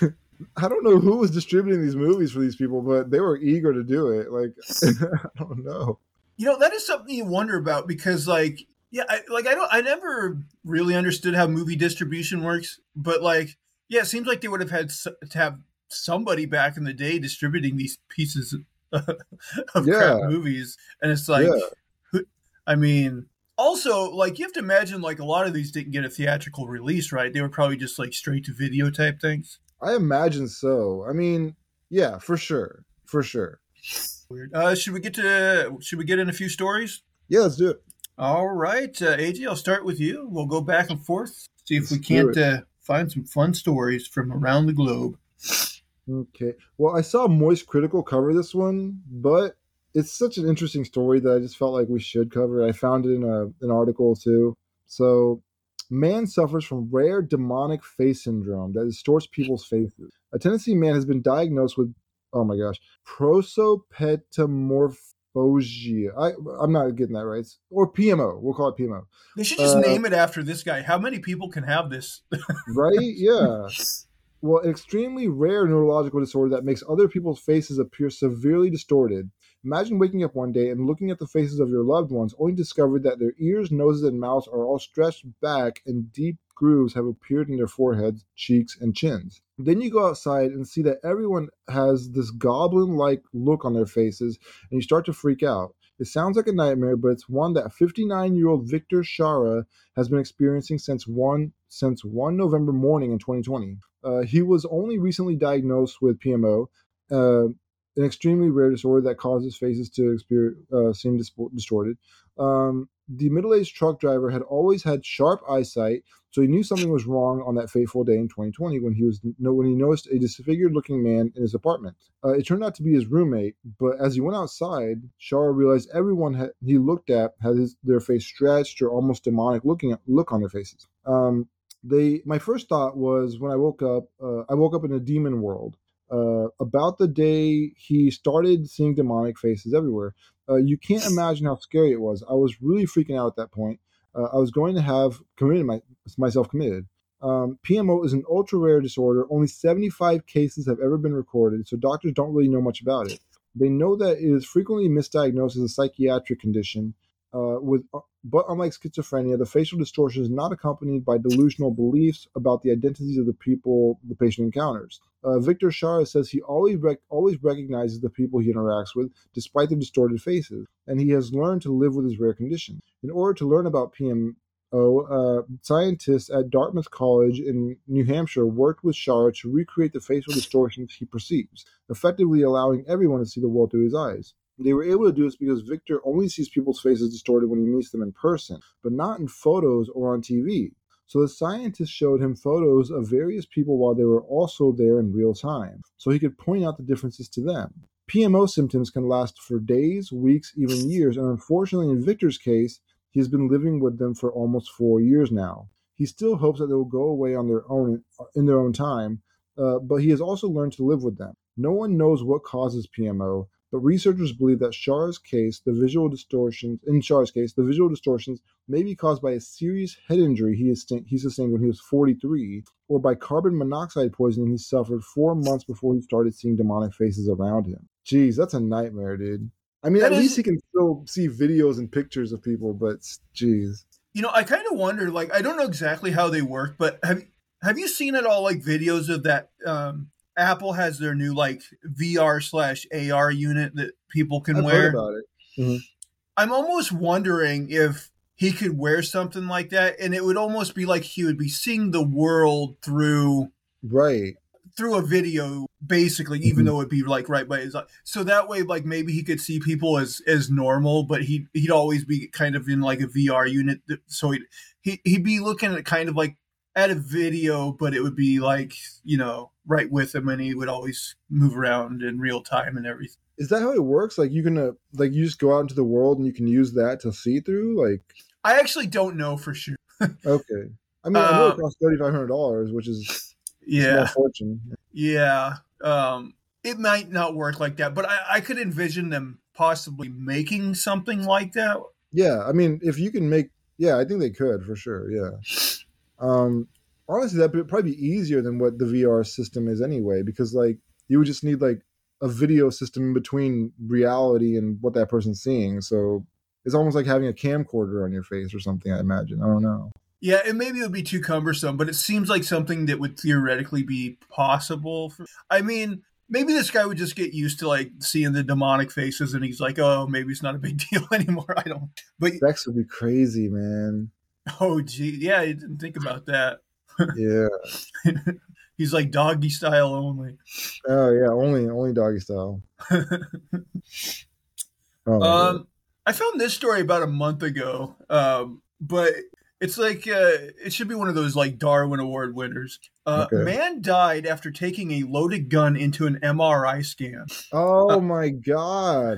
I don't know who was distributing these movies for these people, but they were eager to do it. Like, I don't know. you know, that is something you wonder about because, like, yeah, I, like I don't, I never really understood how movie distribution works, but like, yeah, it seems like they would have had s- to have somebody back in the day distributing these pieces of Yeah. crap movies, and it's like, Yeah. who- I mean, also, like, you have to imagine, like, a lot of these didn't get a theatrical release, right? They were probably just like straight to video type things. I imagine so. I mean, yeah, for sure. For sure. Weird. Uh, should we get to? Should we get in a few stories? Yeah, let's do it. All right, uh, A J, I'll start with you. We'll go back and forth, see if we Let's do can't it. uh, find some fun stories from around the globe. Okay. Well, I saw Moist Critical cover this one, but it's such an interesting story that I just felt like we should cover it. I found it in a, an article too. So, man suffers from rare demonic face syndrome that distorts people's faces. A Tennessee man has been diagnosed with, oh my gosh, prosopagmorphia. I, I'm not getting that right. Or P M O. We'll call it P M O. They should just Uh, name it after this guy. How many people can have this? Right? Yeah. Well, an extremely rare neurological disorder that makes other people's faces appear severely distorted. Imagine waking up one day and looking at the faces of your loved ones, only to discover that their ears, noses, and mouths are all stretched back and deep grooves have appeared in their foreheads, cheeks, and chins. Then you go outside and see that everyone has this goblin-like look on their faces, and you start to freak out. It sounds like a nightmare, but it's one that fifty-nine-year-old Victor Shara has been experiencing since one since one November morning in twenty twenty. Uh, he was only recently diagnosed with P M O, uh, an extremely rare disorder that causes faces to experience, uh, seem dis- distorted. Um, the middle-aged truck driver had always had sharp eyesight, so he knew something was wrong on that fateful day in twenty twenty when he was when he noticed a disfigured-looking man in his apartment. Uh, it turned out to be his roommate, but as he went outside, Shara realized everyone had, he looked at had his, their face stretched or almost demonic looking look on their faces. Um, They, my first thought was when I woke up, uh, I woke up in a demon world. Uh, about the day he started seeing demonic faces everywhere. Uh, you can't imagine how scary it was. I was really freaking out at that point. Uh, I was going to have committed my, myself committed. Um, P M O is an ultra rare disorder. Only seventy-five cases have ever been recorded, so doctors don't really know much about it. They know that it is frequently misdiagnosed as a psychiatric condition. Uh, with, but unlike schizophrenia, the facial distortion is not accompanied by delusional beliefs about the identities of the people the patient encounters. Uh, Victor Shara says he always rec- always recognizes the people he interacts with, despite their distorted faces, and he has learned to live with his rare condition. In order to learn about P M O, uh, scientists at Dartmouth College in New Hampshire worked with Shara to recreate the facial distortions he perceives, effectively allowing everyone to see the world through his eyes. They were able to do this because Victor only sees people's faces distorted when he meets them in person, but not in photos or on T V. So the scientist showed him photos of various people while they were also there in real time, so he could point out the differences to them. P M O symptoms can last for days, weeks, even years, and unfortunately in Victor's case, he has been living with them for almost four years now. He still hopes that they will go away on their own in their own time, uh, but he has also learned to live with them. No one knows what causes P M O, but researchers believe that Char's case, the visual distortions, in Char's case, the visual distortions may be caused by a serious head injury he, he sustained when he was forty-three, or by carbon monoxide poisoning he suffered four months before he started seeing demonic faces around him. Jeez, that's a nightmare, dude. I mean, that at is, least he can still see videos and pictures of people, but jeez. You know, I kind of wonder, like, I don't know exactly how they work, but have, have you seen at all, like, videos of that? Um, Apple has their new, like, V R slash A R unit that people can I've wear. Heard about it. Mm-hmm. I'm almost wondering if he could wear something like that, and it would almost be like he would be seeing the world through... Right. through a video, basically, even mm-hmm. though it'd be like right by his eye. So that way, like maybe he could see people as as normal, but he he'd always be kind of in like a V R unit. So he'd he, he'd be looking at kind of like at a video, but it would be like, you know, right with him, and he would always move around in real time and everything. Is that how it works? Like you can uh, like you just go out into the world and you can use that to see through? Like I actually don't know for sure. Okay, I mean, I know it costs thirty-five hundred dollars, which is yeah, fortune. Yeah, um, it might not work like that, but I, I could envision them possibly making something like that. Yeah, I mean, if you can make, yeah, I think they could for sure. Yeah, um, honestly, that would probably be easier than what the V R system is anyway, because like you would just need like a video system in between reality and what that person's seeing. So it's almost like having a camcorder on your face or something. I imagine. I don't know. Yeah, and maybe it would be too cumbersome, but it seems like something that would theoretically be possible. For, I mean, maybe this guy would just get used to like seeing the demonic faces, and he's like, "Oh, maybe it's not a big deal anymore." I don't. But sex would be crazy, man. Oh, gee, yeah, I didn't think about that. Yeah, he's like doggy style only. Oh yeah, only only doggy style. oh, um, I found this story about a month ago, um, but. It's like, uh, it should be one of those like Darwin Award winners. Uh, okay. Man died after taking a loaded gun into an M R I scan. Oh uh, my God.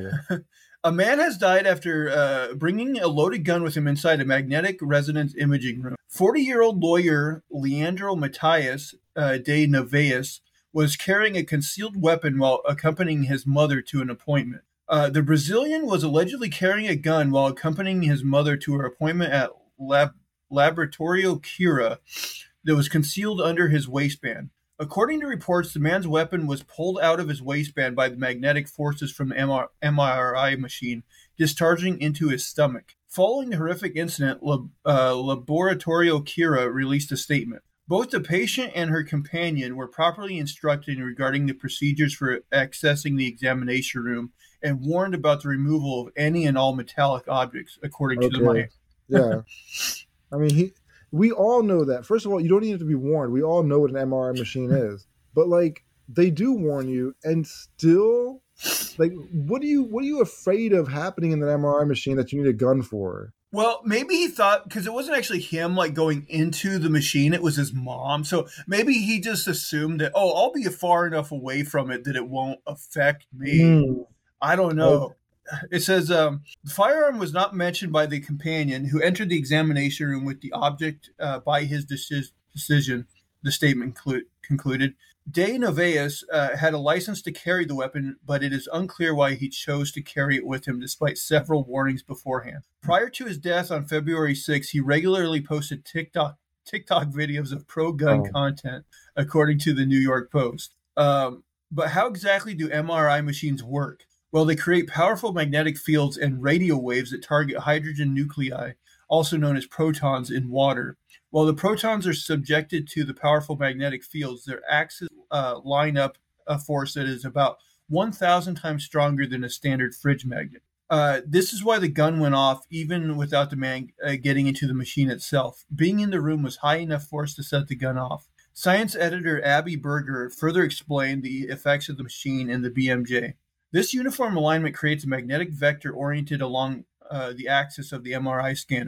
A man has died after uh, bringing a loaded gun with him inside a magnetic resonance imaging room. forty-year-old lawyer Leandro Matias uh, de Nevaes was carrying a concealed weapon while accompanying his mother to an appointment. Uh, the Brazilian was allegedly carrying a gun while accompanying his mother to her appointment at Lab. Laboratorio Cura that was concealed under his waistband. According to reports, the man's weapon was pulled out of his waistband by the magnetic forces from the M R I machine, discharging into his stomach. Following the horrific incident, Lab- uh, Laboratorio Cura released a statement. Both the patient and her companion were properly instructed regarding the procedures for accessing the examination room and warned about the removal of any and all metallic objects, according okay. to the man. Yeah. I mean, he. We all know that. First of all, you don't need to be warned. We all know what an M R I machine is. But like, they do warn you, and still, like, what are you? What are you afraid of happening in an M R I machine that you need a gun for? Well, maybe he thought, because it wasn't actually him like going into the machine; it was his mom. So maybe he just assumed that, oh, I'll be far enough away from it that it won't affect me. Mm. I don't know. Oh. It says um, the firearm was not mentioned by the companion who entered the examination room with the object uh, by his deci- decision, the statement clu- concluded. De Nevaes uh, had a license to carry the weapon, but it is unclear why he chose to carry it with him despite several warnings beforehand. Prior to his death on February sixth, he regularly posted TikTok TikTok videos of pro-gun oh. content, according to the New York Post. Um, but how exactly do M R I machines work? Well, they create powerful magnetic fields and radio waves that target hydrogen nuclei, also known as protons, in water. While the protons are subjected to the powerful magnetic fields, their axes uh, line up a force that is about one thousand times stronger than a standard fridge magnet. Uh, this is why the gun went off even without the man uh, getting into the machine itself. Being in the room was high enough force to set the gun off. Science editor Abby Berger further explained the effects of the machine in the B M J. This uniform alignment creates a magnetic vector oriented along uh, the axis of the M R I scanner.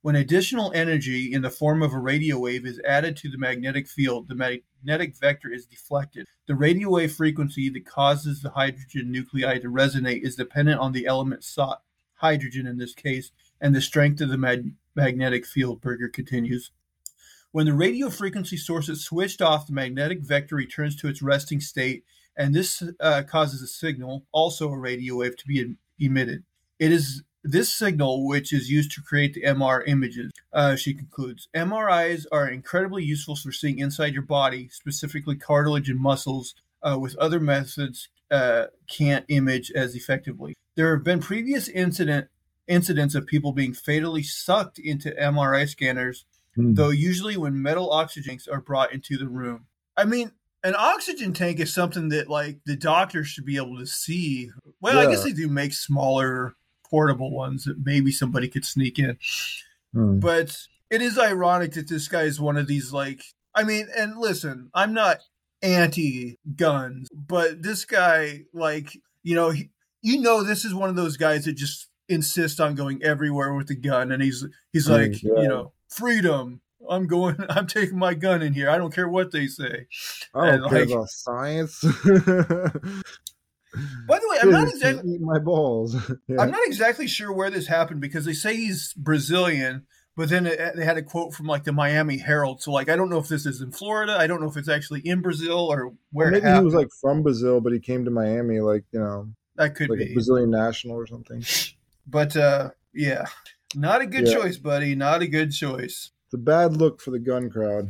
When additional energy in the form of a radio wave is added to the magnetic field, the magnetic vector is deflected. The radio wave frequency that causes the hydrogen nuclei to resonate is dependent on the element sought, hydrogen in this case, and the strength of the mag- magnetic field, Berger continues. When the radio frequency source is switched off, the magnetic vector returns to its resting state, and this uh, causes a signal, also a radio wave, to be em- emitted. It is this signal which is used to create the M R images, uh, she concludes. M R Is are incredibly useful for seeing inside your body, specifically cartilage and muscles, uh, with other methods uh, can't image as effectively. There have been previous incident incidents of people being fatally sucked into M R I scanners, mm. though usually when metal oxygen tanks are brought into the room. I mean, an oxygen tank is something that, like, the doctors should be able to see. Well, yeah. I guess they do make smaller portable ones that maybe somebody could sneak in. Mm. But it is ironic that this guy is one of these, like, I mean, and listen, I'm not anti-guns, but this guy, like, you know, he, you know, this is one of those guys that just insist on going everywhere with a gun, and he's he's like, mm, yeah. you know, freedom. I'm going. I'm taking my gun in here. I don't care what they say. I don't and care like, about science. By the way, I'm not exactly eat my balls. yeah. I'm not exactly sure where this happened because they say he's Brazilian, but then it, they had a quote from like the Miami Herald. So like, I don't know if this is in Florida. I don't know if it's actually in Brazil or where. Maybe it happened. He was like from Brazil, but he came to Miami, like you know, that could like be a Brazilian national or something. But uh, yeah, not a good yeah. choice, buddy. Not a good choice. It's a bad look for the gun crowd.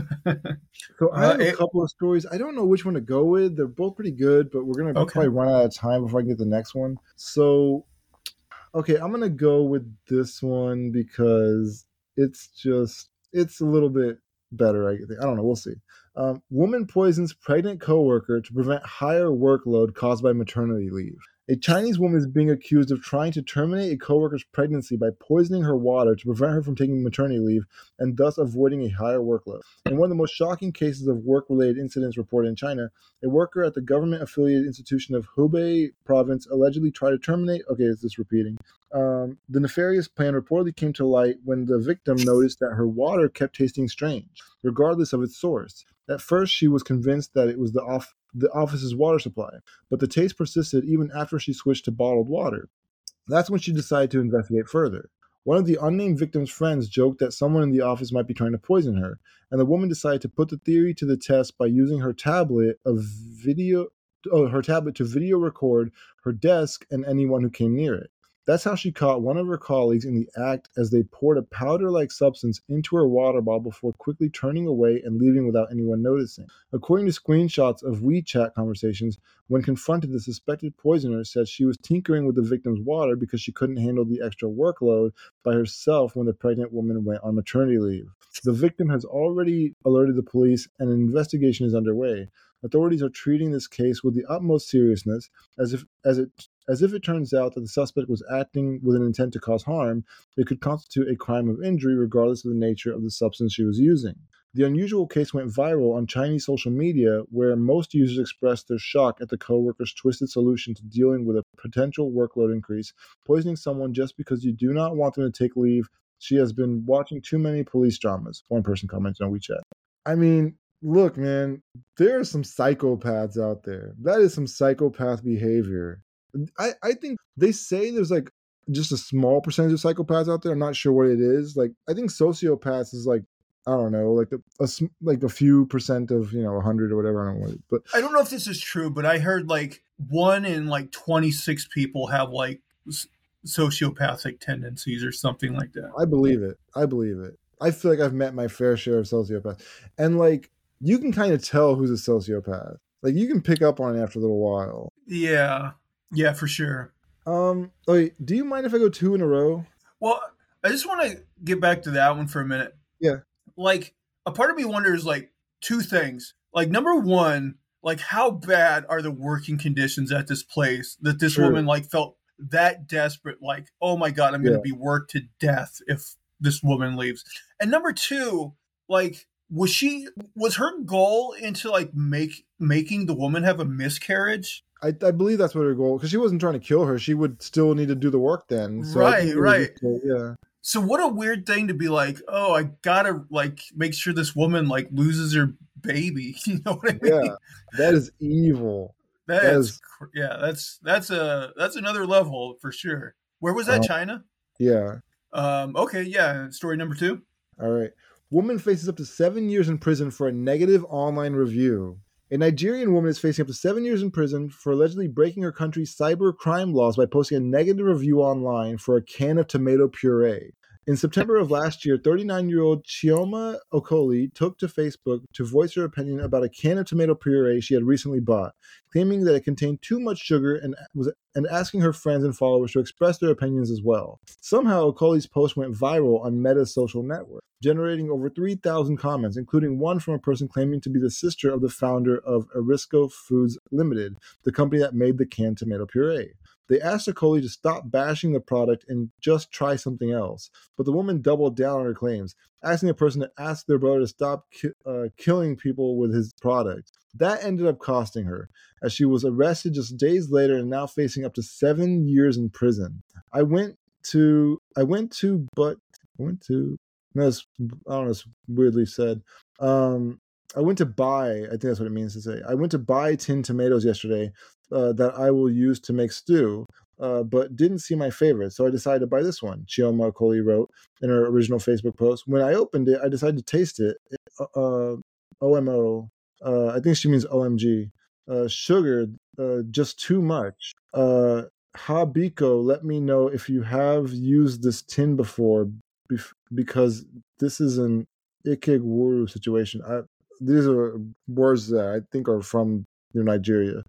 So I have uh, a it, couple of stories. I don't know which one to go with. They're both pretty good, but we're going to okay. probably run out of time before I get the next one. So, okay, I'm going to go with this one because it's just, it's a little bit better, I think. I don't know. We'll see. Um, woman poisons pregnant coworker to prevent higher workload caused by maternity leave. A Chinese woman is being accused of trying to terminate a coworker's pregnancy by poisoning her water to prevent her from taking maternity leave and thus avoiding a higher workload. In one of the most shocking cases of work-related incidents reported in China, a worker at the government-affiliated institution of Hubei province allegedly tried to terminate... Okay, is this repeating? Um, the nefarious plan reportedly came to light when the victim noticed that her water kept tasting strange, regardless of its source. At first, she was convinced that it was the off the office's water supply, but the taste persisted even after she switched to bottled water. That's when she decided to investigate further. One of the unnamed victim's friends joked that someone in the office might be trying to poison her, and the woman decided to put the theory to the test by using her tablet of video, oh, her tablet to video record her desk and anyone who came near it. That's how she caught one of her colleagues in the act as they poured a powder-like substance into her water bottle before quickly turning away and leaving without anyone noticing. According to screenshots of WeChat conversations, when confronted, the suspected poisoner said she was tinkering with the victim's water because she couldn't handle the extra workload by herself when the pregnant woman went on maternity leave. The victim has already alerted the police and an investigation is underway. Authorities are treating this case with the utmost seriousness, as if as it as if it turns out that the suspect was acting with an intent to cause harm. It could constitute a crime of injury regardless of the nature of the substance she was using. The unusual case went viral on Chinese social media, where most users expressed their shock at the coworker's twisted solution to dealing with a potential workload increase, poisoning someone just because you do not want them to take leave. She has been watching too many police dramas, one person commented on WeChat. I mean, look, man, there are some psychopaths out there. That is some psychopath behavior. I, I think they say there's like just a small percentage of psychopaths out there. I'm not sure what it is. Like, I think sociopaths is like, I don't know, like a, a like a few percent of, you know, a hundred or whatever. I don't know what, but I don't know if this is true, but I heard like one in like twenty-six people have like sociopathic tendencies or something like that. I believe it. I believe it. I feel like I've met my fair share of sociopaths, and like you can kind of tell who's a sociopath. Like you can pick up on it after a little while. Yeah. Yeah, for sure. Um, wait, do you mind if I go two in a row? Well, I just want to get back to that one for a minute. Yeah. Like, a part of me wonders, like, two things. Like, number one, like, how bad are the working conditions at this place that this sure. woman, like, felt that desperate, like, oh my God, I'm going to be worked to death if this woman leaves. And number two, like, was she, was her goal into, like, make making the woman have a miscarriage? I, I believe that's what her goal, because she wasn't trying to kill her. She would still need to do the work then. So right, right. Just, yeah. So what a weird thing to be like, oh, I gotta like make sure this woman like loses her baby. You know what I Yeah, mean? that is evil. That That's is, cr- yeah, that's that's a that's another level for sure. Where was that? um, China? yeah. Um, okay, yeah. Story number two. All right. Woman faces up to seven years in prison for a negative online review. A Nigerian woman is facing up to seven years in prison for allegedly breaking her country's cyber crime laws by posting a negative review online for a can of tomato puree. In September of last year, thirty-nine-year-old Chioma Okoli took to Facebook to voice her opinion about a can of tomato puree she had recently bought, claiming that it contained too much sugar and was and asking her friends and followers to express their opinions as well. Somehow, Okoli's post went viral on Meta's social network, generating over three thousand comments, including one from a person claiming to be the sister of the founder of Erisco Foods Limited, the company that made the canned tomato puree. They asked Okoli to stop bashing the product and just try something else, but the woman doubled down on her claims, asking the person to ask their brother to stop ki- uh, killing people with his product. That ended up costing her, as she was arrested just days later and now facing up to seven years in prison. I went to, I went to, but I went to. No, it's, I don't know. It's weirdly said. Um, I went to buy. I think that's what it means to say. I went to buy tinned tomatoes yesterday uh, that I will use to make stew, uh, but didn't see my favorite, so I decided to buy this one. Chioma Okoli wrote in her original Facebook post. When I opened it, I decided to taste it. Uh, O M O. Uh, I think she means O M G. Uh, sugar, uh, just too much. Uh, Habiko, let me know if you have used this tin before, bef- because this is an Ikegwuru situation. I, these are words that I think are from Nigeria.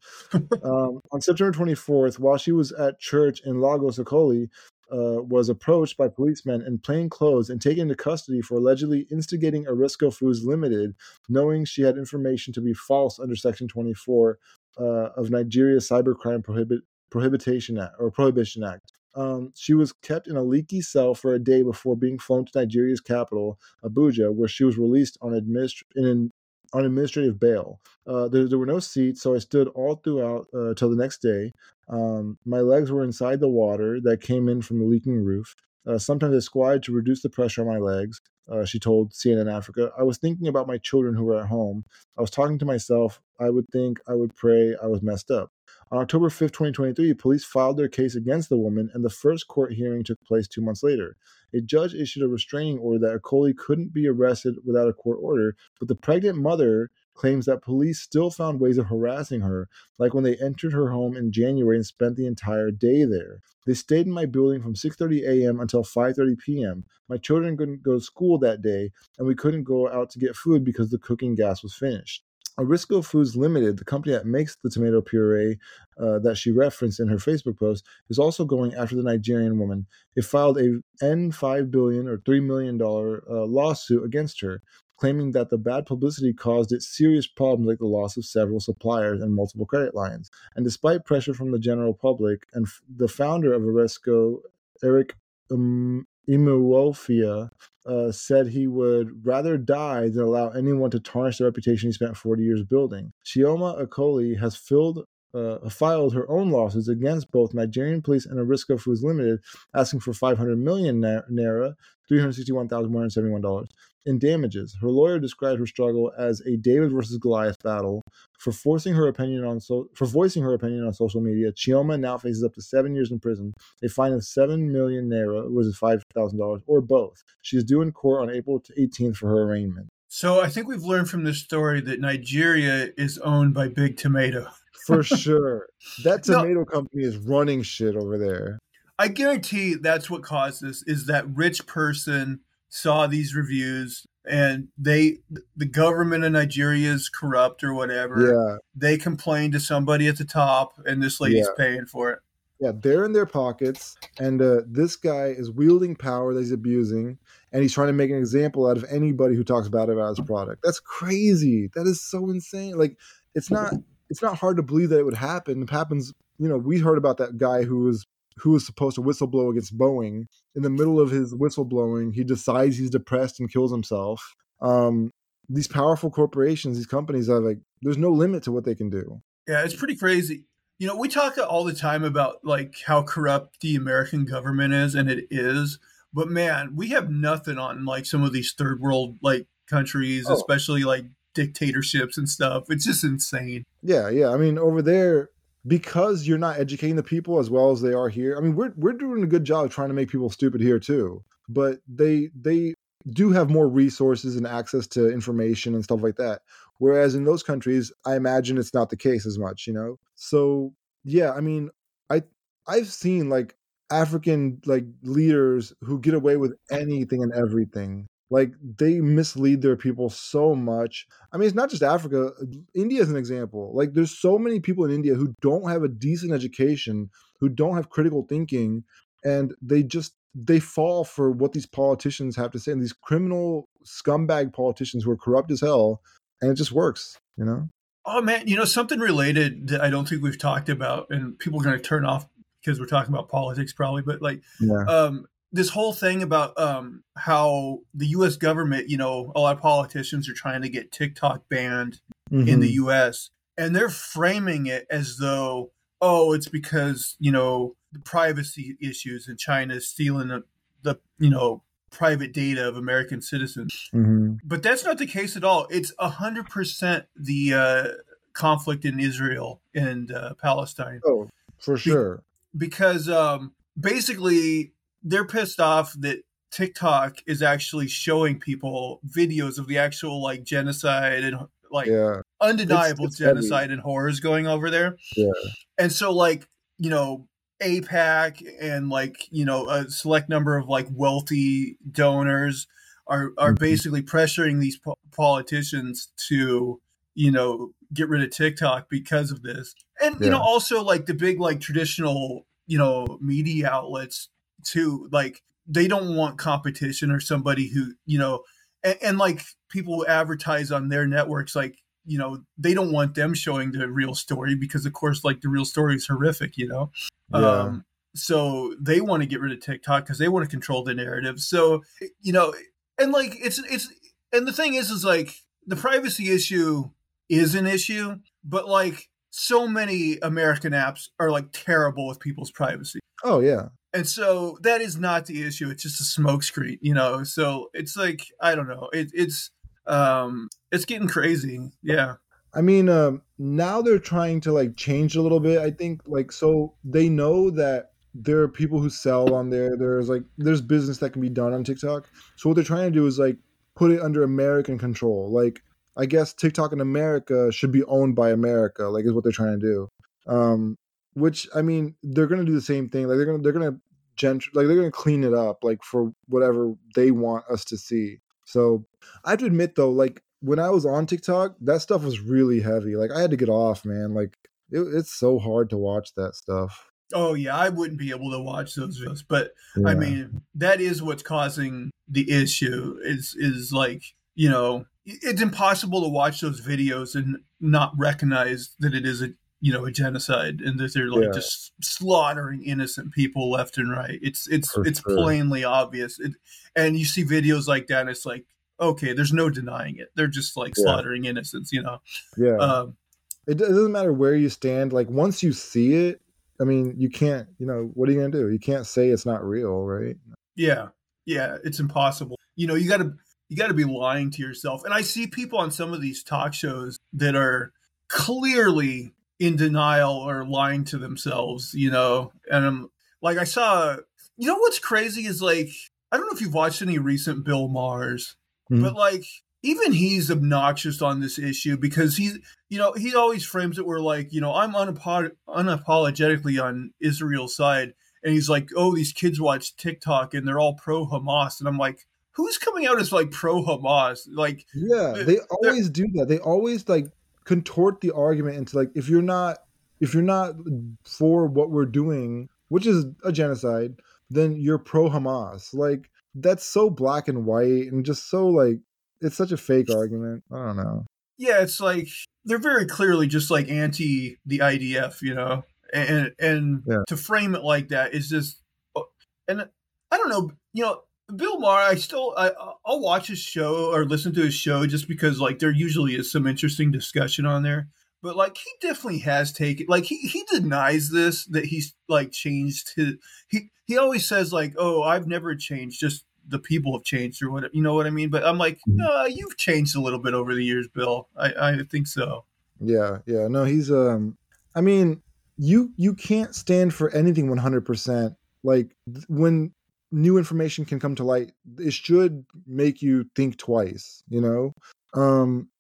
Um, on September twenty-fourth, while she was at church in Lagos, Okoli uh, was approached by policemen in plain clothes and taken into custody for allegedly instigating Erisco Foods Limited, knowing she had information to be false under Section twenty-four uh, of Nigeria's Cybercrime Prohibit Prohibition Act or Prohibition Act. Um, she was kept in a leaky cell for a day before being flown to Nigeria's capital, Abuja, where she was released on administ- in an, on administrative bail. Uh, there, there were no seats, so I stood all throughout uh, till the next day. Um, my legs were inside the water that came in from the leaking roof. Uh, sometimes I squatted to reduce the pressure on my legs, uh, she told C N N Africa. I was thinking about my children who were at home. I was talking to myself. I would think, I would pray, I was messed up. On October fifth, twenty twenty-three, police filed their case against the woman, and the first court hearing took place two months later. A judge issued a restraining order that Okoli couldn't be arrested without a court order, but the pregnant mother claims that police still found ways of harassing her, like when they entered her home in January and spent the entire day there. They stayed in my building from six thirty a.m. until five thirty p.m. My children couldn't go to school that day, and we couldn't go out to get food because the cooking gas was finished. Erisco Foods Limited, the company that makes the tomato puree uh, that she referenced in her Facebook post, is also going after the Nigerian woman. It filed a N five billion dollars or three million dollars uh, lawsuit against her, claiming that the bad publicity caused it serious problems like the loss of several suppliers and multiple credit lines. And despite pressure from the general public, and f- the founder of Erisco, Eric um, Imuofia, uh, said he would rather die than allow anyone to tarnish the reputation he spent forty years building. Chioma Okoli has filled Uh, filed her own lawsuits against both Nigerian police and Erisco Foods Limited, asking for five hundred million naira, three hundred sixty-one thousand one hundred seventy-one dollars, in damages. Her lawyer described her struggle as a David versus Goliath battle. For forcing her opinion on so, for voicing her opinion on social media, Chioma now faces up to seven years in prison, a fine of seven million naira, which is five thousand dollars, or both. She is due in court on April eighteenth for her arraignment. So I think we've learned from this story that Nigeria is owned by Big Tomato. For sure. That No, tomato company is running shit over there. I guarantee that's what caused this is that rich person saw these reviews and they the government of Nigeria is corrupt or whatever. Yeah. They complained to somebody at the top and this lady's Yeah. paying for it. Yeah, they're in their pockets, and uh, this guy is wielding power that he's abusing, and he's trying to make an example out of anybody who talks bad about his product. That's crazy. That is so insane. Like, it's not it's not hard to believe that it would happen. It happens. You know, we heard about that guy who was who was supposed to whistleblow against Boeing. In the middle of his whistleblowing, he decides he's depressed and kills himself. Um, these powerful corporations, these companies, are like, there's no limit to what they can do. Yeah, it's pretty crazy. You know, we talk all the time about like how corrupt the American government is, and it is. But man, we have nothing on like some of these third world like countries, Oh, especially like dictatorships and stuff. It's just insane. yeah, yeah. I mean, over there, because you're not educating the people as well as they are here. I mean, we're we're doing a good job of trying to make people stupid here too. But they they do have more resources and access to information and stuff like that. Whereas in those countries, I imagine it's not the case as much, you know? So yeah, I mean, I I've seen like African like leaders who get away with anything and everything. Like they mislead their people so much. I mean, it's not just Africa. India is an example. Like there's so many people in India who don't have a decent education, who don't have critical thinking, and they just they fall for what these politicians have to say, and these criminal scumbag politicians who are corrupt as hell, and it just works, you know? Oh man, you know something related that I don't think we've talked about, and people are going to turn off because we're talking about politics probably, but like Yeah. um, this whole thing about um, how the U S government, you know, a lot of politicians are trying to get TikTok banned Mm-hmm. in the U S, and they're framing it as though, oh, it's because, you know, the privacy issues and China is stealing the, the you know, private data of American citizens. Mm-hmm. But that's not the case at all. It's one hundred percent the uh, conflict in Israel and uh, Palestine. Oh, for Be- sure. because um, basically they're pissed off that TikTok is actually showing people videos of the actual like genocide and like Yeah. undeniable It's- it's heavy. genocide and horrors going over there. Yeah. And so like, you know, AIPAC and like, you know, a select number of like wealthy donors are are Mhm. basically pressuring these po- politicians to, you know, get rid of TikTok because of this. And you know, Yeah. also like the big like traditional, you know, media outlets too, like they don't want competition or somebody who, you know, and, and like people who advertise on their networks, like, you know, they don't want them showing the real story because of course like the real story is horrific, you know. Yeah. Um so they want to get rid of TikTok because they want to control the narrative. So, you know, and like it's it's and the thing is is like the privacy issue is an issue, but like so many American apps are like terrible with people's privacy. Oh, yeah. And so that is not the issue. It's just a smokescreen, you know. So it's like I don't know. It, it's um, it's getting crazy. Yeah. I mean, um, now they're trying to like change a little bit. I think like so they know that there are people who sell on there. There's like there's business that can be done on TikTok. So what they're trying to do is like put it under American control. Like I guess TikTok in America should be owned by America. Like is what they're trying to do. Um, which I mean, they're gonna do the same thing. Like they're gonna they're gonna gent like they're gonna clean it up like for whatever they want us to see. So I have to admit though, like when I was on TikTok, that stuff was really heavy. Like I had to get off, man. Like it, it's so hard to watch that stuff. Oh yeah, I wouldn't be able to watch those videos, but I Yeah. mean that is what's causing the issue. Is is like you know it's impossible to watch those videos and not recognize that it is a you know a genocide and that they're like Yeah. just slaughtering innocent people left and right. It's it's For it's sure. plainly obvious. It, and you see videos like that, and it's like okay, there's no denying it. They're just like Yeah. slaughtering innocents, you know. Yeah. Um, It, do- it doesn't matter where you stand. Like once you see it, I mean, you can't, you know, what are you going to do? You can't say it's not real, right? Yeah. Yeah, it's impossible. You know, you got to you got to be lying to yourself. And I see people on some of these talk shows that are clearly in denial or lying to themselves, you know. And I'm like I saw you know what's crazy is like I don't know if you've watched any recent Bill Maher's, Mhm. but like even he's obnoxious on this issue because he's you know, he always frames it where like, you know, I'm unapo- unapologetically on Israel's side. And he's like, oh, these kids watch TikTok and they're all pro Hamas. And I'm like, who's coming out as like pro Hamas? Like, Yeah, they're- they always do that. They always like contort the argument into like if you're not if you're not for what we're doing, which is a genocide, then you're pro Hamas. Like that's so black and white and just so like it's such a fake argument. I don't know. yeah, it's like they're very clearly just like anti the I D F, you know, and and Yeah. to frame it like that is just, and I don't know, you know, Bill Maher. I still I I'll watch his show or listen to his show just because like there usually is some interesting discussion on there. but like he definitely has taken like he he denies this that he's like changed his he he always says like, oh, I've never changed, just the people have changed or whatever, you know what I mean? But I'm like, no, you've changed a little bit over the years, Bill. I I think so. Yeah, yeah. No, he's um I mean, you you can't stand for anything one hundred percent. Like th- when new information can come to light, it should make you think twice, you know? Um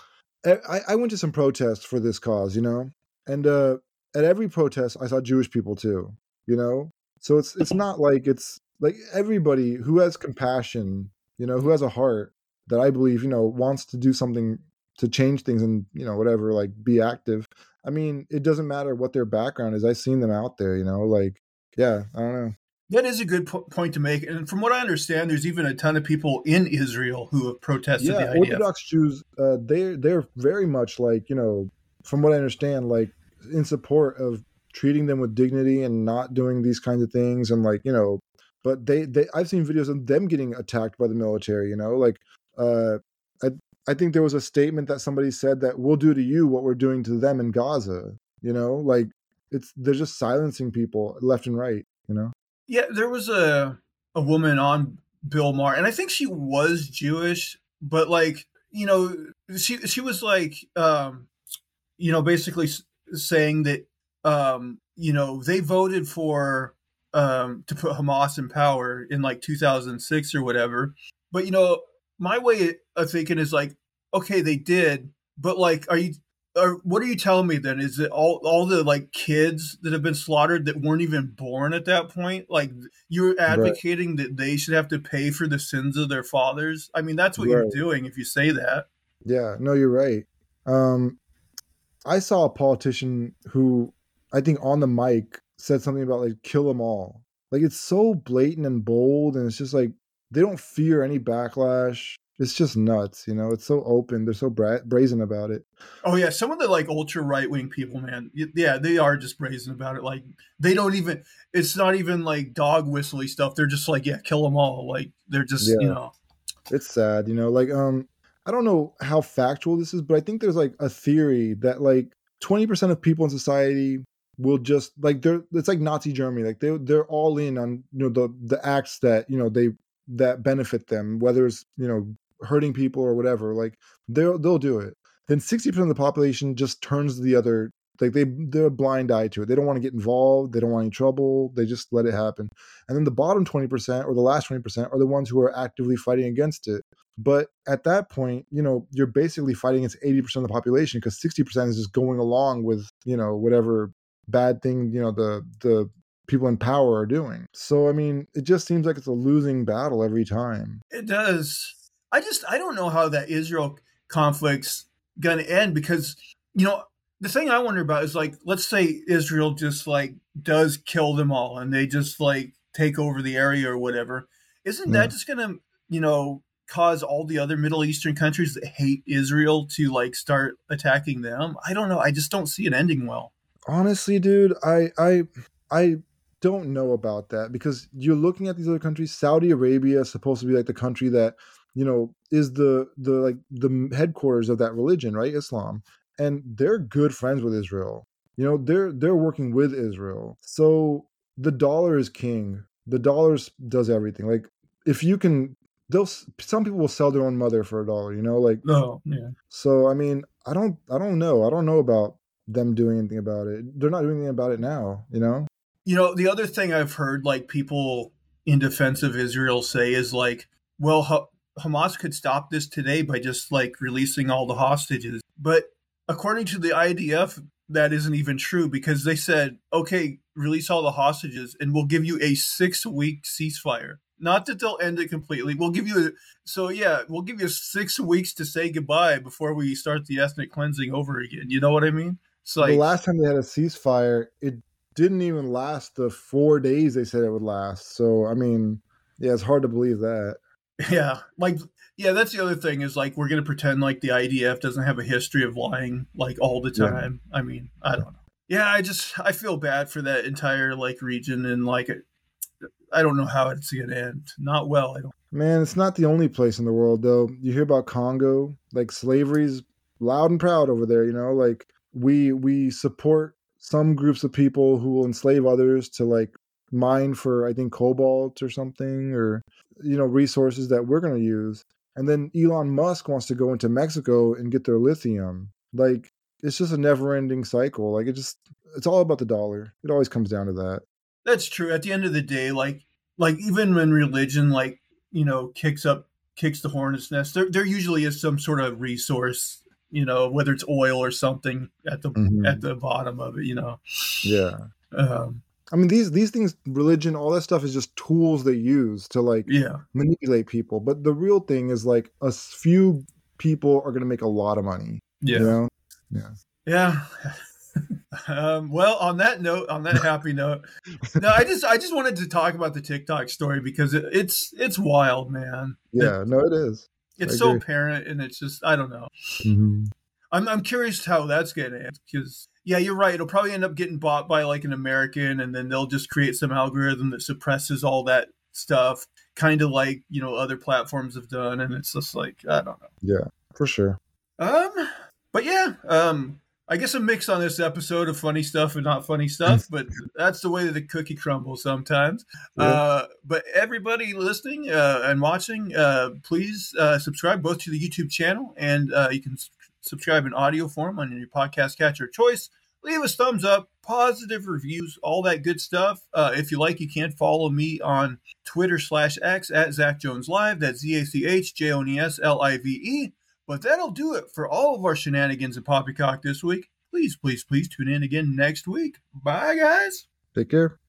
I, I went to some protests for this cause, you know, and uh, at every protest, I saw Jewish people too, you know. So it's it's not like it's like everybody who has compassion, you know, who has a heart that I believe, you know, wants to do something to change things and you know whatever, like be active. I mean, it doesn't matter what their background is. I've seen them out there, you know, like yeah, I don't know. That is a good po- point to make. And from what I understand, there's even a ton of people in Israel who have protested Yeah, the I D F. Orthodox Jews, uh, they they're very much like you know, from what I understand, like in support of treating them with dignity and not doing these kinds of things, and like you know, but they they I've seen videos of them getting attacked by the military. You know, like uh, I I think there was a statement that somebody said that we'll do to you what we're doing to them in Gaza. You know, like it's they're just silencing people left and right. You know. Yeah, there was a a woman on Bill Maher, and I think she was Jewish, but like you know, she she was like um, you know basically saying that um, you know they voted for um, to put Hamas in power in like two thousand six or whatever, but you know my way of thinking is like, okay, they did, but like, are you or what are you telling me then? Is it all all the like kids that have been slaughtered that weren't even born at that point? Like you're Right. advocating that they should have to pay for the sins of their fathers? I mean, that's what you're Right. doing if you say that. Yeah. No, you're right. Um, I saw a politician who I think on the mic said something about like kill them all. Like it's so blatant and bold, and it's just like they don't fear any backlash. It's just nuts, you know. It's so open. They're so bra- brazen about it. Oh yeah, some of the like ultra right wing people, man. Yeah, they are just brazen about it. Like they don't even. It's not even like dog whistly stuff. They're just like, yeah, kill them all. Like they're just, you Yeah, know. it's sad, you know. Like um, I don't know how factual this is, but I think there's like a theory that like twenty percent of people in society will just like they're it's like Nazi Germany. Like they they're all in on you know the the acts that you know they that benefit them, whether it's you know hurting people or whatever. Like they'll they'll do it. Then sixty percent of the population just turns to the other. Like they they're a blind eye to it. They don't want to get involved. They don't want any trouble. They just let it happen. And then the bottom twenty percent or the last twenty percent are the ones who are actively fighting against it. But at that point, you know, you're basically fighting against eighty percent of the population because sixty percent is just going along with, you know, whatever bad thing, you know, the the people in power are doing. So I mean, it just seems like it's a losing battle every time. It does. I just I don't know how that Israel conflict's gonna end because you know the thing I wonder about is like let's say Israel just like does kill them all and they just like take over the area or whatever. Isn't Yeah. that just gonna you know cause all the other Middle Eastern countries that hate Israel to like start attacking them? I don't know. I just don't see it ending well. Honestly, dude, I I I don't know about that because you're looking at these other countries. Saudi Arabia is supposed to be like the country that, you know, is the the like the headquarters of that religion, right? Islam. And they're good friends with Israel. You know, they're they're working with Israel. So the dollar is king. The dollar s- does everything. Like if you can they'll s- some people will sell their own mother for a dollar, you know, like Oh, yeah. so I mean, I don't I don't know. I don't know about them doing anything about it. They're not doing anything about it now, you know? You know, the other thing I've heard like people in defense of Israel say is like, well, ha- Hamas could stop this today by just like releasing all the hostages. But according to the I D F, that isn't even true because they said, okay, release all the hostages and we'll give you a six week ceasefire. Not that they'll end it completely. We'll give you, a, so yeah, we'll give you six weeks to say goodbye before we start the ethnic cleansing over again. You know what I mean? It's The like, last time they had a ceasefire, it didn't even last the four days they said it would last. So I mean, yeah, it's hard to believe that. yeah, like yeah, that's the other thing is like we're gonna pretend like the I D F doesn't have a history of lying like all the Yeah. time. I mean, I don't know. Yeah, I just I feel bad for that entire like region and like I don't know how it's gonna end. Not well. I don't. Man, it's not the only place in the world though. You hear about Congo, like slavery's loud and proud over there, you know, like we we support some groups of people who will enslave others to like mine for I think cobalt or something, or you know resources that we're going to use. And then Elon Musk wants to go into Mexico and get their lithium. Like it's just a never-ending cycle. Like it just it's all about the dollar. It always comes down to that. That's true. At the end of the day, like like even when religion like, you know, kicks up kicks the hornet's nest, there there usually is some sort of resource, you know, whether it's oil or something at the mm-hmm. at the bottom of it, you know. Yeah. Um, I mean these these things, religion, all that stuff is just tools they use to like yeah. manipulate people. But the real thing is like a few people are going to make a lot of money. Yeah. You know? Yeah. Yeah. um, well, on that note, on that happy note, no, I just I just wanted to talk about the TikTok story because it, it's it's wild, man. Yeah, it, no, it is. It's so apparent, and it's just I don't know. Mm-hmm. I'm I'm curious how that's going to end because yeah, you're right. It'll probably end up getting bought by like an American, and then they'll just create some algorithm that suppresses all that stuff, kind of like you know other platforms have done, and it's just like I don't know. Yeah, for sure. Um, but yeah, um. I guess a mix on this episode of funny stuff and not funny stuff, but that's the way that the cookie crumbles sometimes. Yeah. Uh, but everybody listening uh, and watching, uh, please uh, subscribe both to the YouTube channel and uh, you can s- subscribe in audio form on your podcast catcher of choice. Leave us thumbs up, positive reviews, all that good stuff. Uh, if you like, you can follow me on Twitter slash X at Zach Jones Live. That's Z A C H J O N E S L I V E. But that'll do it for all of our shenanigans and poppycock this week. Please, please, please tune in again next week. Bye, guys. Take care.